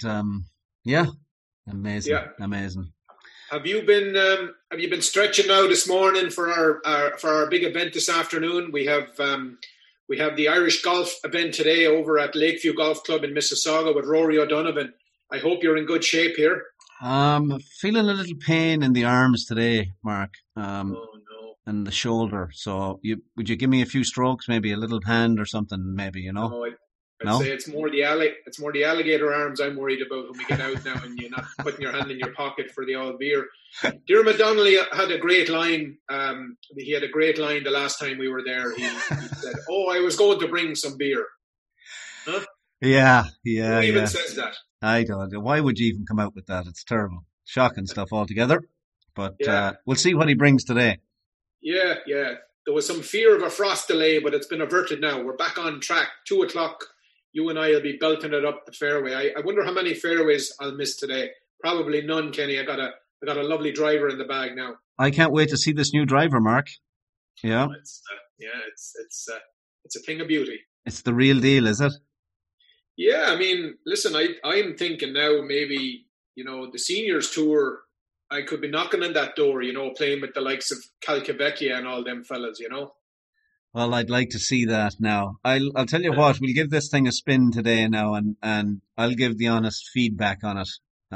amazing. Have you been stretching now this morning for our big event this afternoon? We have the Irish golf event today over at Lakeview Golf Club in Mississauga with Rory O'Donovan. I hope you're in good shape here. Feeling a little pain in the arms today, Mark. and the shoulder. So would you give me a few strokes, maybe a little hand or something, maybe, you know? No, I'd say it's more the alligator arms I'm worried about when we get out now and you're not putting your hand in your pocket for the old beer. Dermot Donnelly had a great line. He had a great line the last time we were there. He said, "Oh, I was going to bring some beer." Huh? Yeah. Who even says that? I don't know. Why would you even come out with that? It's terrible. Shocking stuff altogether. But we'll see what he brings today. Yeah. There was some fear of a frost delay, but it's been averted now. We're back on track. 2:00. You and I will be belting it up the fairway. I wonder how many fairways I'll miss today. Probably none, Kenny. I got a lovely driver in the bag now. I can't wait to see this new driver, Mark. Yeah. It's a thing of beauty. It's the real deal, is it? Yeah, I mean, listen, I'm thinking now maybe, the seniors tour, I could be knocking on that door, playing with the likes of Calcavecchia and all them fellas, Well, I'd like to see that now. I'll tell you what, we'll give this thing a spin today now, and I'll give the honest feedback on it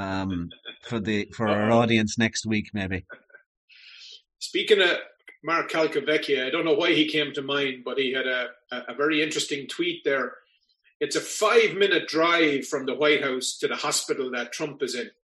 for our audience next week, maybe. Speaking of Mark Calcavecchia, I don't know why he came to mind, but he had a very interesting tweet there. It's a 5-minute drive from the White House to the hospital that Trump is in.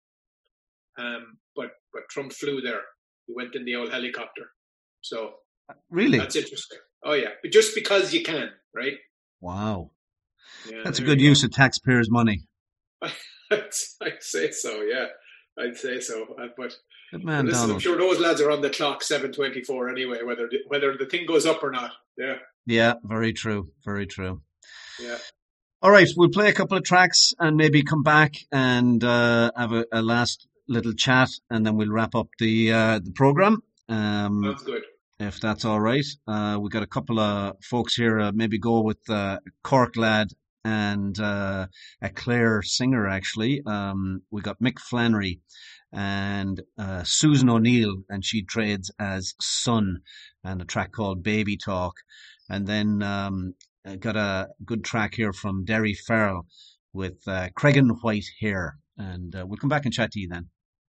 But Trump flew there. He went in the old helicopter. So really, that's interesting. Oh yeah, but just because you can, right? Wow, yeah, that's a good use of taxpayers' money. I'd say so. Yeah, I'd say so. But good man, listen, Donald. I'm sure those lads are on the clock 7:24 anyway, whether the thing goes up or not. Yeah. Yeah, very true. Very true. Yeah. All right, we'll play a couple of tracks and maybe come back and have a last little chat, and then we'll wrap up the program. Sounds good. If that's all right. We got a couple of folks here. Maybe go with Cork lad and a Clare singer. Actually, we got Mick Flannery and Susan O'Neill, and she trades as Sun, and a track called Baby Talk. And then got a good track here from Derry Farrell with Cregan White Hair. And we'll come back and chat to you then.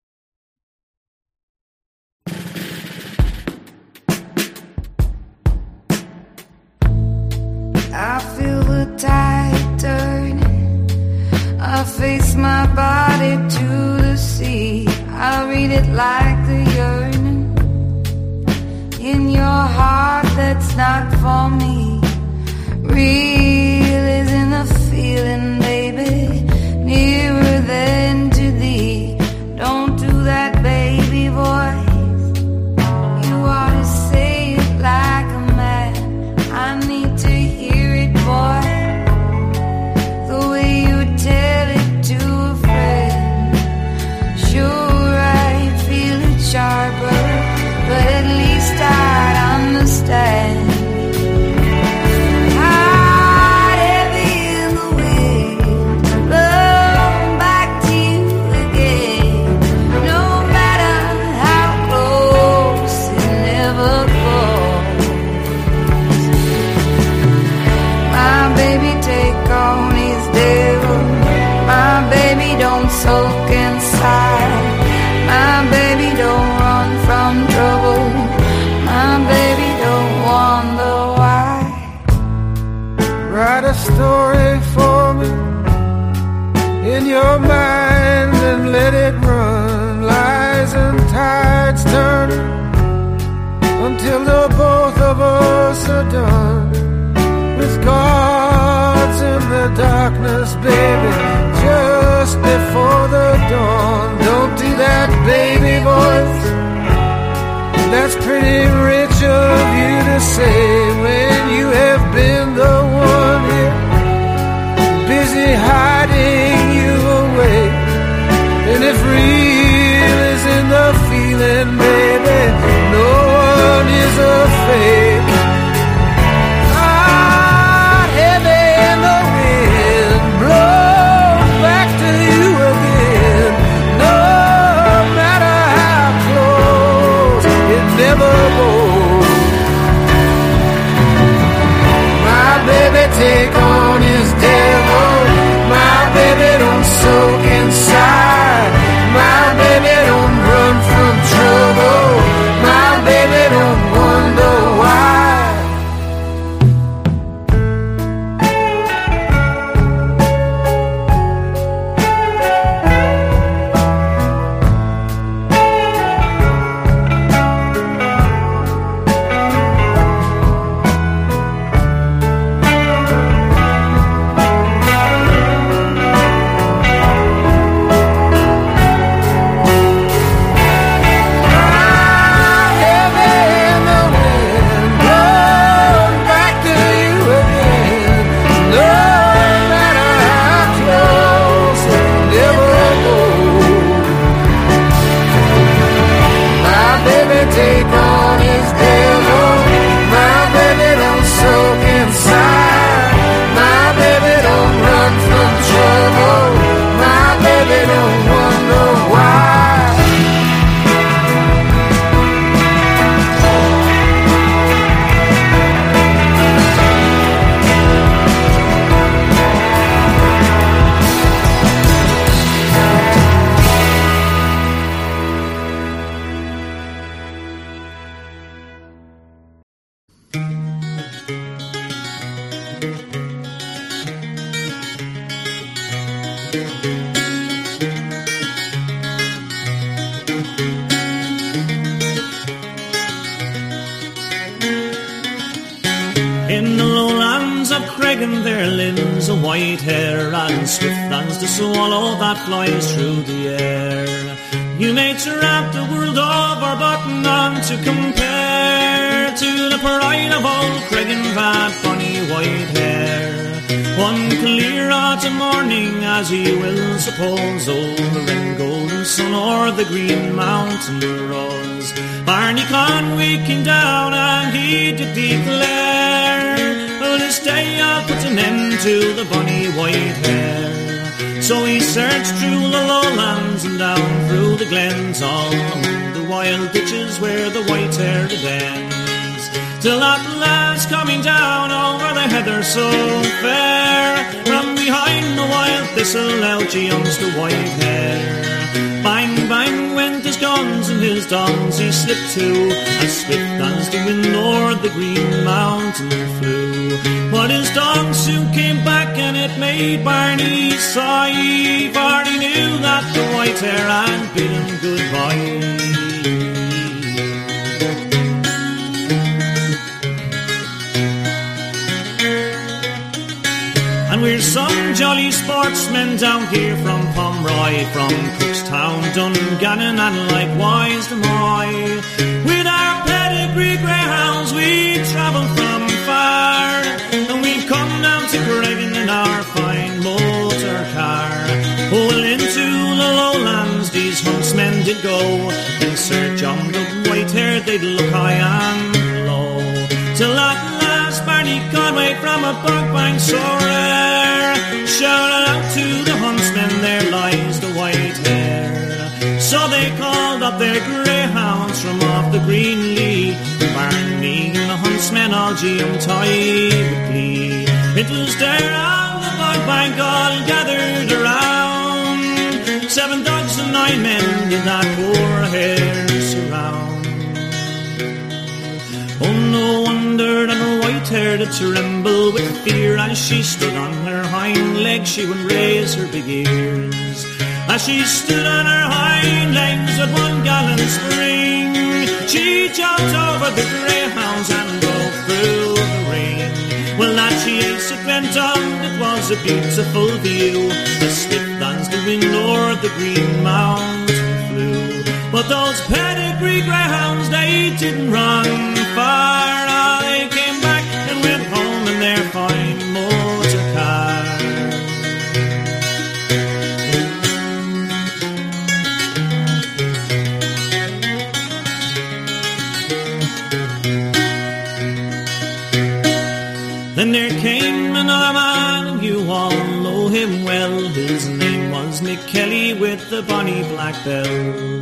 I feel the tide turning. I face my body to the sea. I read it like the yearning in your heart that's not for me. Real isn't a feeling, baby, nearer than to thee. Don't do that, baby voice. You ought to say it like a man. I need to hear it, boy, the way you tell it to a friend. Sure, I feel it sharper, but at least I'd understand. Don't sulk inside. My baby don't run from trouble. My baby don't wonder why. Write a story for me in your mind and let it run. Lies and tides turning until the both of us are done. With gods in the darkness, baby, just before the dawn. Don't do that, baby voice. That's pretty rich of you to say when you have been the one here, busy hiding you away. And if real is in the feeling, baby, no one is a fake. Hot, heavy in the wind, blow back to you again. No matter how close, it never goes. In the lowlands of Cregan there lives a white hare, and swift as the swallow that flies through the air. You may trap the world over, but none to compare to the pride of old Cregan, that funny white hare. One clear autumn morning, as you will suppose, over the golden sun o'er the green mountain rose, Barney Conway came down and he did declare, "Oh, this day I'll put an end to the bonny white hare." So he searched through the lowlands and down through the glens, all among the wild ditches where the white hare ends, till at last coming down over the heather so fair, from behind the wild thistle out jumps the white hare. Bang, bang went his guns and his dongs he slipped to, as swift as the wind o'er the green mountain flew. But his dongs soon came back and it made Barney sigh, for he knew that the white hare had bid him goodbye. And we're some jolly sportsmen down here from Pomeroy, from Cookstown, Dungannon and likewise the Moy. With our pedigree greyhounds we travel from far, and we come down to Cregan in our fine motor car. Oh, well, into the lowlands these huntsmen did go, in search of the white hare they'd look high and low, till at last Barney Conway from a bog bank so rare shouted out to the huntsmen, "There lies the white hare." So they called up their greyhounds from off the green lea, Barney and the huntsmen all tied with glee. It was there on the bog bank all gathered around, 7 dogs and 9 men did that poor hare surround. Oh, no wonder that the white hare did tremble with fear, as she stood on her hind legs she would raise her big ears. As she stood on her hind legs with one gallant spring, she jumped over the greyhounds and broke through the ring. Well, that chase it went on, it was a beautiful view, as swift as the wind o'er the green mountain flew. But those pedigree greyhounds, they didn't run far. They came back and went home in their fine motor car. Then there came another man, and you all know him well. His name was Mick Kelly with the bonny black bell.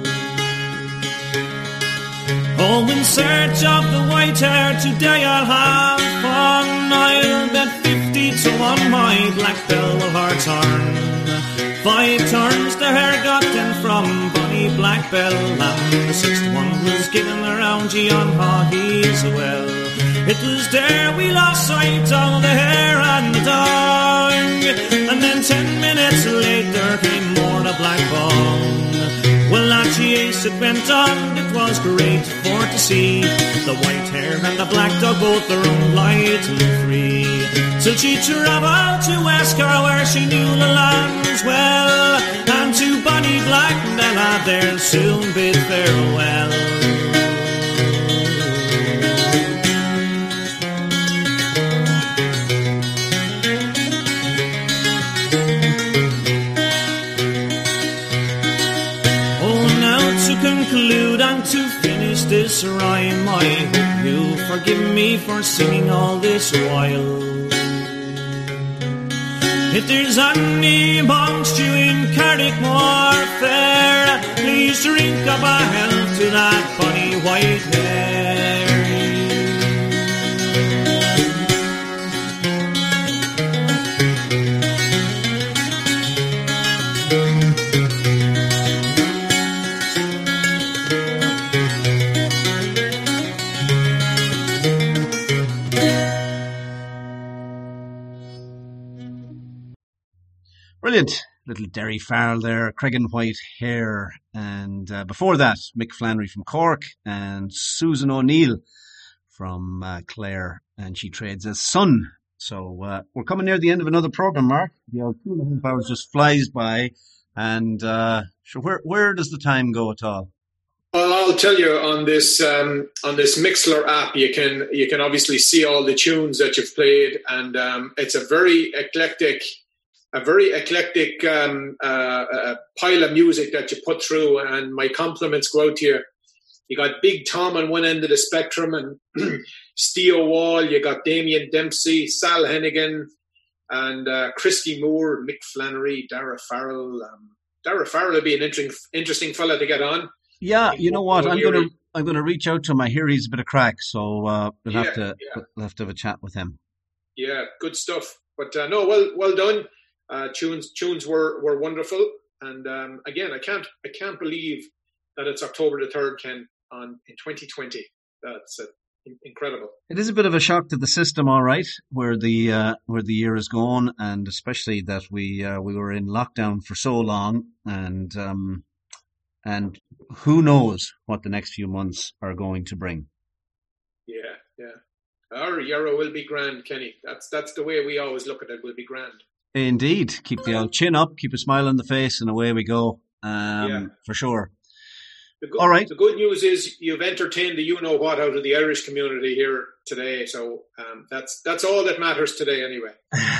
Oh, in search of the white hare today I'll have fun. I'll bet 50 to 1 my black bell will her turn. 5 turns the hare got then from bonny black bell, and the 6th one was given around Gian Hawkey's well. It was there we lost sight of the hare and the dog, and then 10 minutes later came more the black bone. Well, that chase it went on, it was great for to see, the white hare and the black dog both their own light and free, till she travelled to Westcar where she knew the lands well, and to bonny black Nella there soon bid farewell. Conclude and to finish this rhyme, I hope you forgive me for singing all this while. If there's any amongst you in Carrickmore fair, please drink up a health to that bonny white hare. Brilliant. Little Derry Farrell there, Cregan White Hare, and before that, Mick Flannery from Cork and Susan O'Neill from Clare, and She Trades as Sun. So we're coming near the end of another programme, Mark. The old 2.5 hours just flies by, and sure, where does the time go at all? Well, I'll tell you, on this Mixlr app, you can obviously see all the tunes that you've played, and it's a very eclectic pile of music that you put through. And my compliments go out to you. You got Big Tom on one end of the spectrum, and Steve Wall. You got Damien Dempsey, Sal Hennigan, and Christy Moore, Mick Flannery, Dara Farrell. Dara Farrell would be an interesting fella to get on. Yeah, you know what? I'm going to reach out to him. I hear he's a bit of crack, so we'll have to have a chat with him. Yeah, good stuff. But no, well done. Tunes were wonderful, and again, I can't believe that it's October the 3rd, Ken, in 2020. That's incredible. It is a bit of a shock to the system, all right, where the year is gone, and especially that we were in lockdown for so long, and who knows what the next few months are going to bring. Yeah. Our Yarrow will be grand, Kenny. That's the way we always look at it. Will be grand. Indeed. Keep the old chin up, keep a smile on the face, and away we go. For sure. All right. The good news is you've entertained the you-know-what out of the Irish community here today. So that's all that matters today anyway.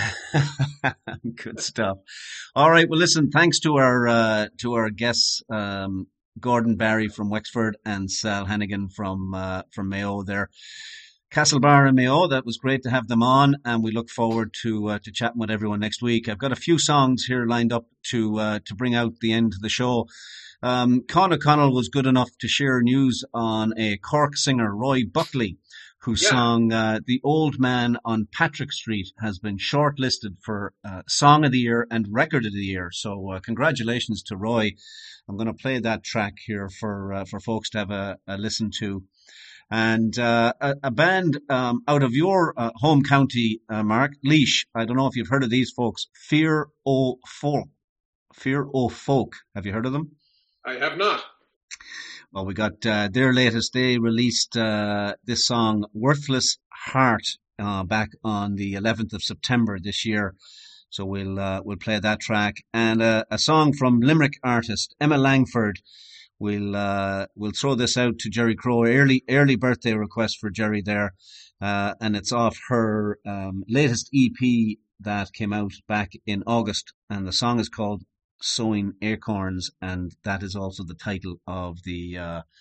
Good stuff. All right. Well, listen, thanks to our guests, Gordon Barry from Wexford and Sal Hennigan from Mayo there. Castlebar and Mayo, that was great to have them on, and we look forward to chatting with everyone next week. I've got a few songs here lined up to bring out the end of the show. Con O'Connell was good enough to share news on a Cork singer, Roy Buckley, whose song The Old Man on Patrick Street has been shortlisted for Song of the Year and Record of the Year. So congratulations to Roy. I'm going to play that track here for folks to have a listen to. And a band out of your home county, Mark, Laois. I don't know if you've heard of these folks. Fear O' Folk. Fear O' Folk. Have you heard of them? I have not. Well, we got their latest. They released this song, Worthless Heart, back on the 11th of September this year. So we'll play that track. And a song from Limerick artist Emma Langford. We'll throw this out to Jerry Crow. Early birthday request for Jerry there, and it's off her latest EP that came out back in August, and the song is called Sowing Acorns, and that is also the title of the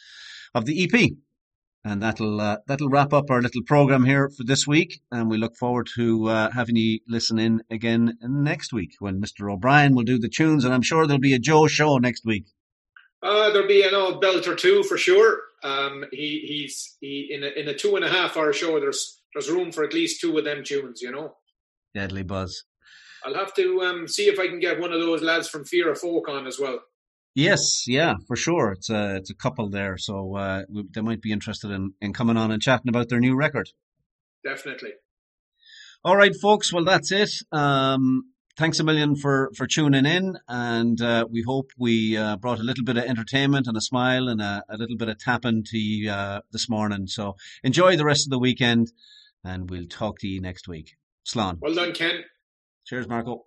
EP. And that'll wrap up our little program here for this week, and we look forward to having you listen in again next week when Mr. O'Brien will do the tunes, and I'm sure there'll be a Joe show next week. There'll be an old belt or two for sure. He's in a 2.5 hour show. There's room for at least 2 of them tunes, you know. Deadly buzz. I'll have to see if I can get one of those lads from Fear of Folk on as well. Yes, yeah, for sure. It's a couple there, so they might be interested in coming on and chatting about their new record. Definitely. All right, folks. Well, that's it. Thanks a million for tuning in, and we hope we brought a little bit of entertainment and a smile and a little bit of tapping to you this morning. So enjoy the rest of the weekend, and we'll talk to you next week. Slán. Well done, Ken. Cheers, Marco.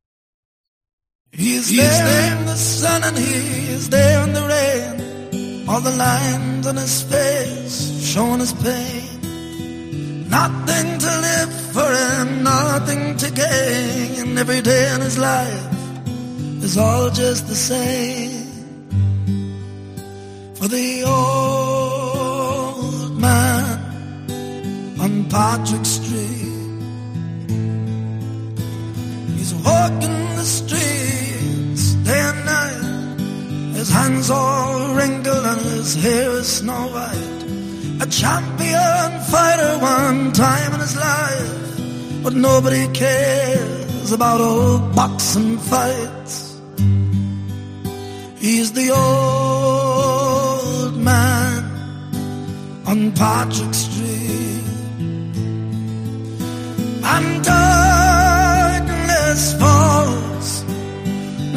He is there in the sun and he is there in the rain. All the lines on his face showing his pain. Nothing to live for and nothing to gain. And every day in his life is all just the same. For the old man on Patrick Street, he's walking the streets day and night. His hands all wrinkled and his hair is snow white. A champion fighter one time in his life, but nobody cares about old boxing fights. He's the old man on Patrick Street, and darkness falls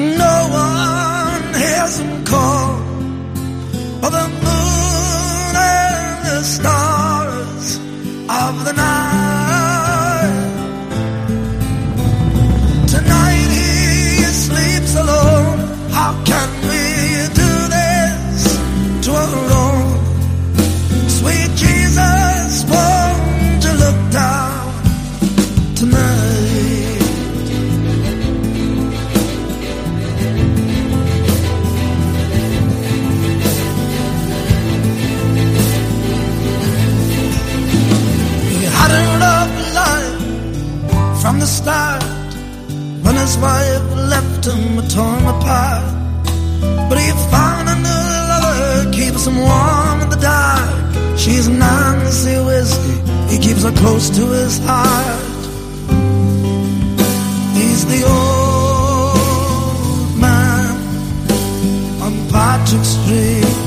isn't cold, or the moon and the stars of the night. Tonight he sleeps alone. How can we do this to our own? Sweet Jesus, won't you look down tonight? He had a rough life from the start, when his wife left him torn apart. But he found a new lover, keeps him warm in the dark. She's Nancy Whiskey, he keeps her close to his heart. He's the old man on Patrick Street.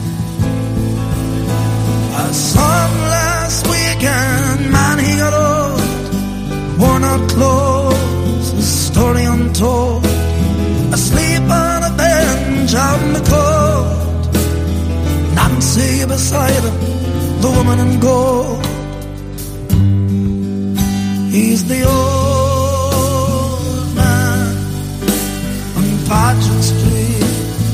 I saw him last weekend, man, he got old, worn out clothes, his story untold. Asleep on a bench out in the cold, Nancy beside him, the woman in gold. He's the old man on Patrick Street.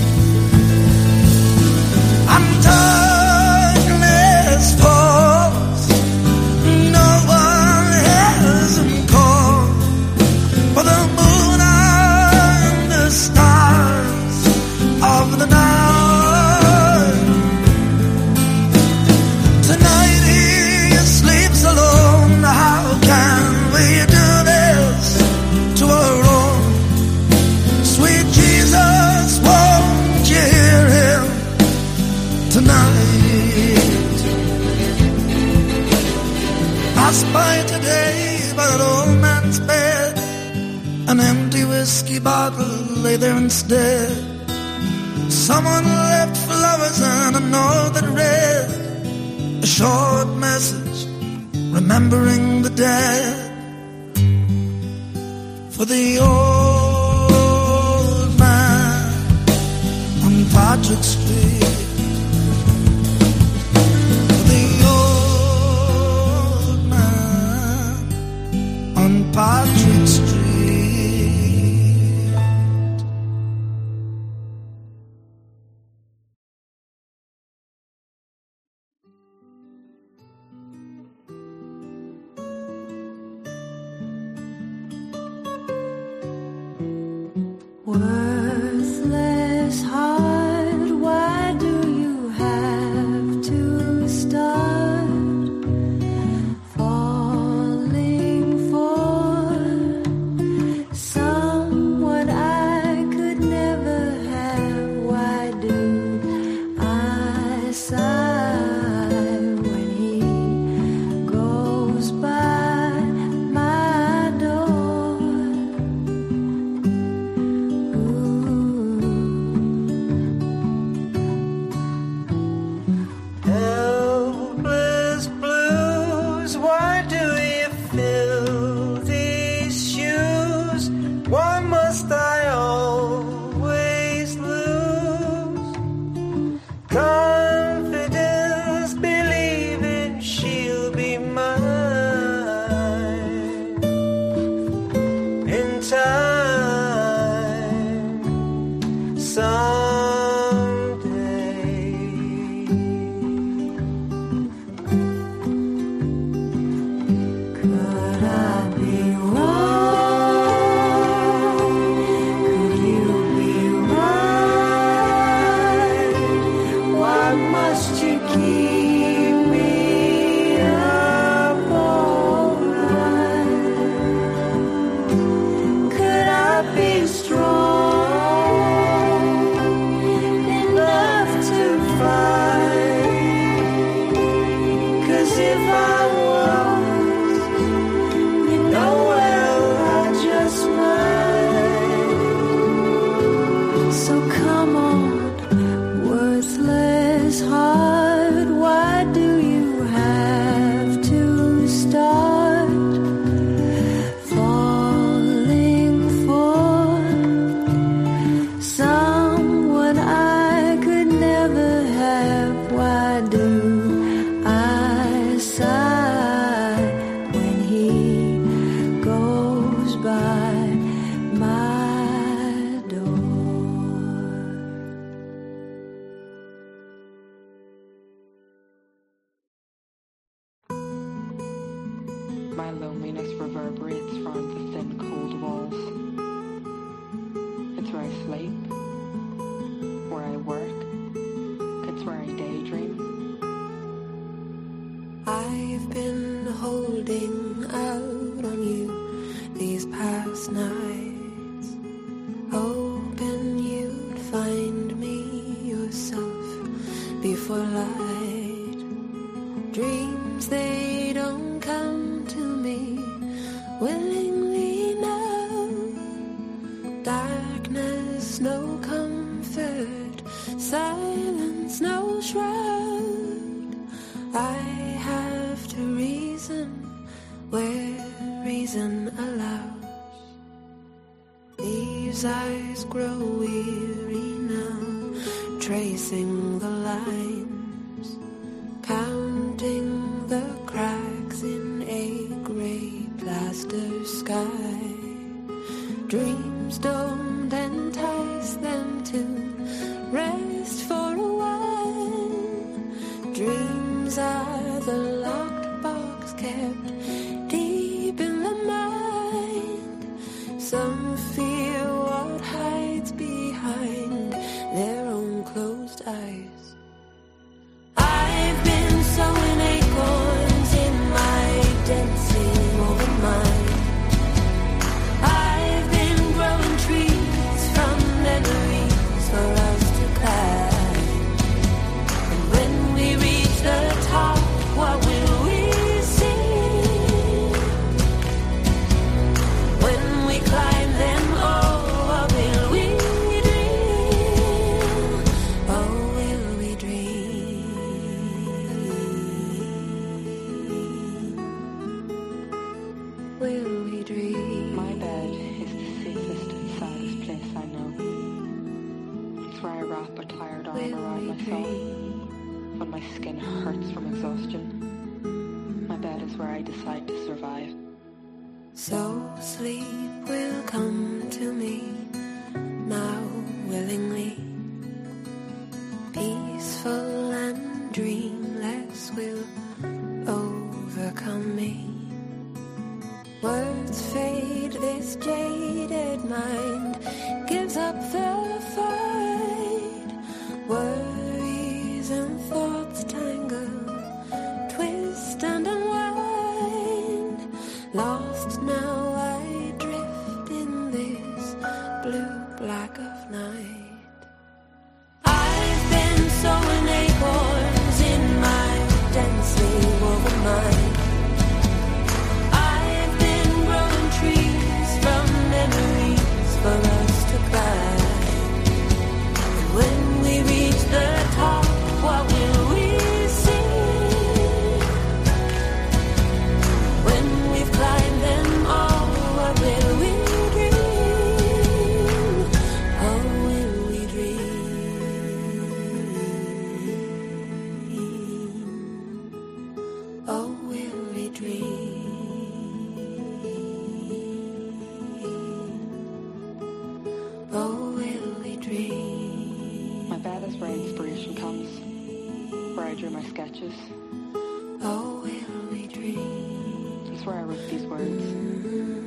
And darkness falls, no one has him called, for the moon and the stars of the night. Tonight he sleeps alone. How can we do this to our own? Sweet Jesus, won't you hear him tonight? Passed by today by that old man's bed, an empty whiskey bottle lay there instead. Someone left flowers and a note that read a short message remembering the dead. For the old man on Patrick Street. For the old man on Patrick Street. Worthless heart, why do you have to start falling for someone I could never have? Why do I sigh when he goes by my door? Helpless blues, why do you fill these shoes? Why must I always lose confidence, believing she'll be mine in time someday? Could I be wrong? Could you be right? Why must you keep me up all night? Could I be strong? storminess reverberates round the thin, cold walls. It's where I sleep, where I work, it's where I daydream. I've been holding out on you these past nights, hoping you'd find me yourself before light. Dreams, they don't come to me willingly now. Darkness, no comfort, silence, no shroud. I have to reason where reason allows. These eyes grow weary now, tracing the lines, counting the cracks in a grey plaster sky. Dreams don't entice them to rest for a while. Dreams are the locked box kept deep in the mind. Some fear what hides behind their own closed eyes. I've been sowing acorns in my densely woven mind. I've been growing trees from memories for us to climb. And when we reach the top, what will we see? When we climb them, oh, what will we dream? Oh, will we dream? Will we dream? My bed is the safest and saddest place I know. It's where I wrap a tired arm around my soul when my skin hurts from exhaustion. My bed is where I decide to survive. So sleep will come to me now willingly. Peaceful and dreamless will overcome me. Words fade, this jaded mind gives up the fight. Worries and thoughts tangle, twist and unwind. Lost now I drift in this blue black of night. I've been sowing acorns in my densely woven mind. I've been growing trees from memories for us to climb. And when we reach the top, what will we see? When we've climbed them all, what will we dream? Oh, will we dream? Oh, will we dream? Oh, will we dream? My bed is where inspiration comes, where I drew my sketches. Oh, will we dream? It's where I wrote these words.